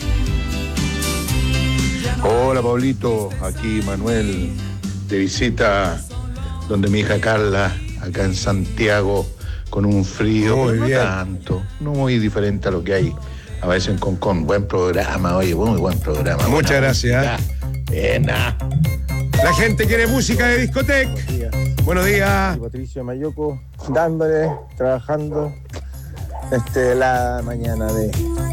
Hola, Pablito. Aquí Manuel, de visita donde mi hija Carla, acá en Santiago, con un frío, Muy no bien. tanto, no muy diferente a lo que hay a veces en Concón. Buen programa, oye, muy buen programa. Muchas buena gracias. música. Buena. La gente quiere música de discoteca. Buenos días. Patricio Mayoco, dándole, trabajando este, la mañana de,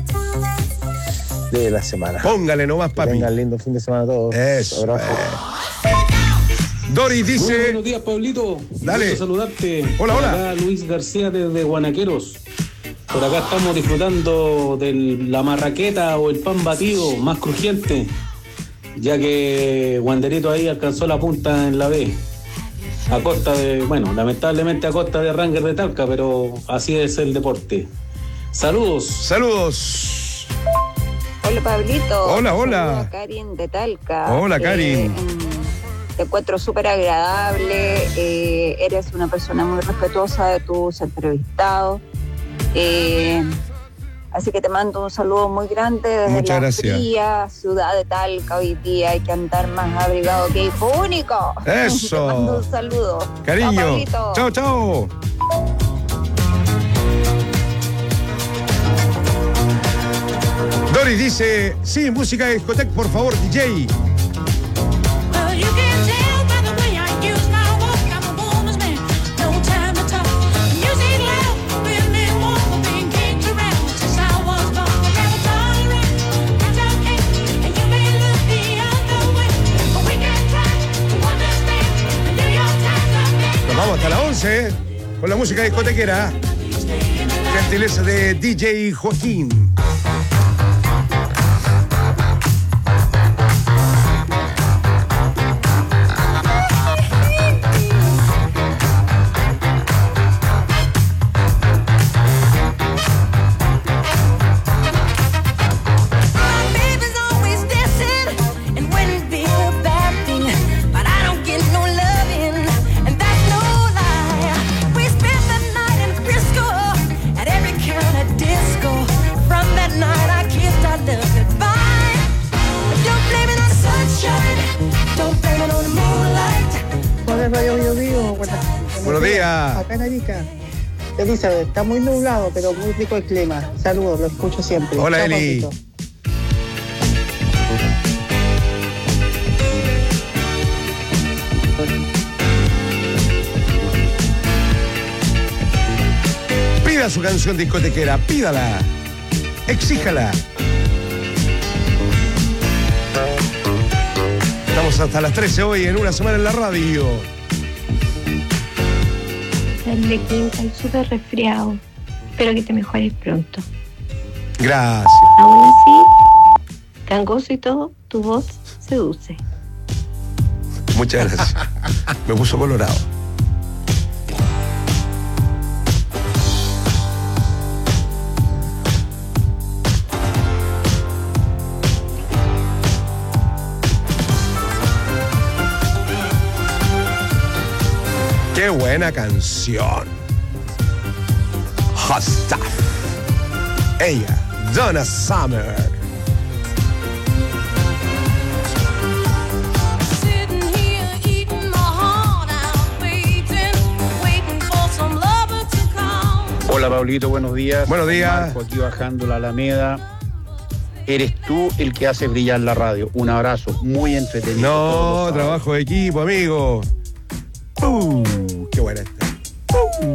de la semana. Póngale nomás, papi. Que tengan lindo fin de semana a todos. Eso. Abrazo. Doris dice. Muy buenos días, Pablito. Dale. Gusto saludarte. Hola, Por hola. acá Luis García desde Guanaqueros. Por acá estamos disfrutando de la marraqueta o el pan batido más crujiente, ya que Wanderito ahí alcanzó la punta en la B. A costa de, bueno, lamentablemente a costa de Ranger de Talca, pero así es el deporte. Saludos. Saludos. Hola, Pablito. Hola, hola. Saluda a Karin de Talca. Hola, Eh, Karin. te encuentro súper agradable. Eh, eres una persona muy respetuosa de tus entrevistados. Eh, así que te mando un saludo muy grande desde Muchas la gracias. fría ciudad de Talca. Hoy día hay que andar más abrigado que hijo único. Eso. Te mando un saludo. Chao, Cariño. Pablito. Chao, chao. Doris dice, sí, música de discoteca, por favor, D J. Nos vamos hasta las once, ¿eh? Con la música discotequera. Gentileza de D J Joaquín. Hola, Radio Bio Bio. Buenas, Buenos días. Acá en Arica. Elizabeth, está muy nublado, pero muy rico el clima. Saludos, lo escucho siempre. Hola, Chao, Eli. Pablito. Pida su canción discotequera, pídala, exíjala. Vamos hasta las trece hoy en Una Semana en la Radio. Arlequín, estoy súper resfriado. Espero que te mejores pronto. Gracias. Aún así, gangoso y todo, tu voz seduce. Muchas gracias. Me puso colorado. Qué buena canción. Hot Stuff. Ella, Donna Summer. Hola Pablito, buenos días. Buenos días. Marco, aquí bajando la Alameda. Eres tú el que hace brillar la radio. Un abrazo, muy entretenido. No, trabajo de equipo, amigo. Uh, qué buena esta. Uh.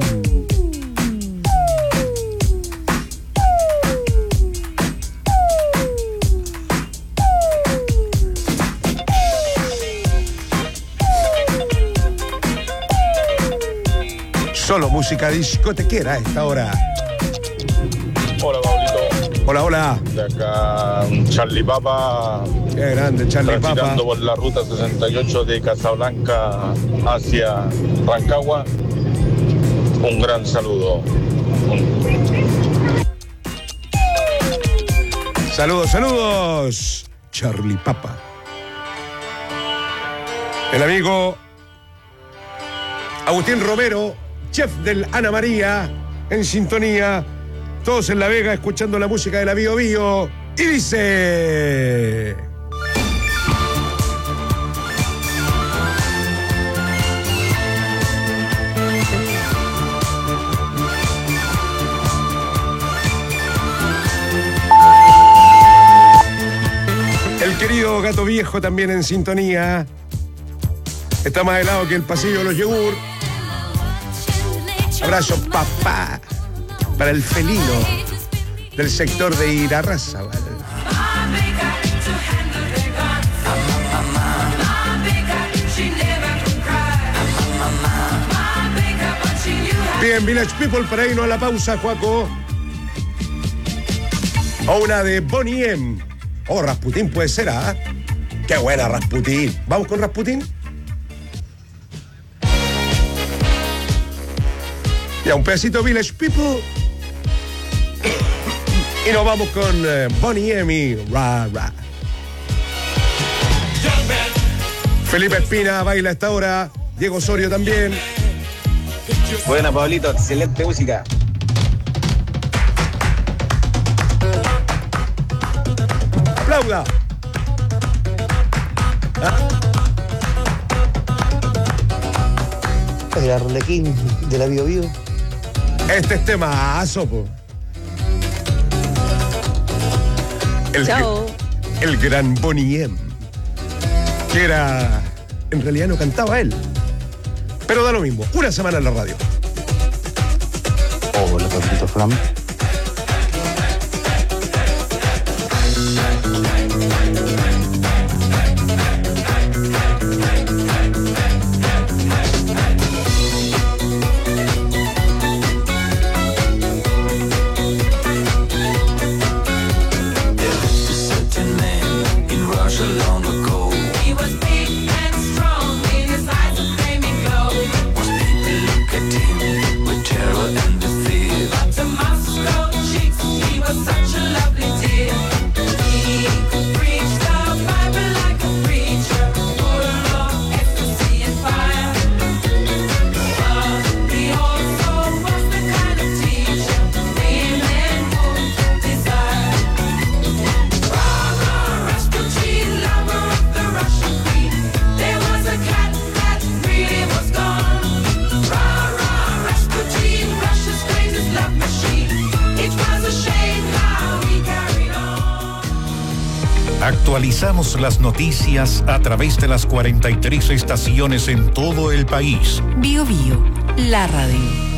Solo música discotequera a esta hora. Hola, Pablito. Hola, hola. De acá, Charlie Papa. Qué grande, Charlie Papa. Transitando por la ruta sesenta y ocho de Casablanca hacia Rancagua. Un gran saludo. Un... Saludos, saludos. Charlie Papa. El amigo Agustín Romero, chef del Ana María, en sintonía. Todos en La Vega escuchando la música de la Bio Bio. Y dice... El querido Gato Viejo también en sintonía. Está más helado que el pasillo de los yogur. Abrazo, papá, para el felino del sector de Irarrázaval. Bien, Village People, para irnos a la pausa, Juaco. O una de Bonnie M. O oh, Rasputín puede ser, ¿ah? Qué buena Rasputín. ¿Vamos con Rasputín? Ya, un pedacito Village People. Y nos vamos con uh, Bonnie M y Ra Ra. Felipe Espina baila a esta hora. Diego Osorio también. Buena, Pablito, excelente música. ¡Aplauda! ¿Ah? El Arlequín de la Bio Bio. Este es temazo, po. El, Chao. El gran Bonnie M. Que era... En realidad no cantaba él. Pero da lo mismo. Una semana en la radio. Hola, Pablito Flam. Actualizamos las noticias a través de las cuarenta y tres estaciones en todo el país. Bio Bio, la radio.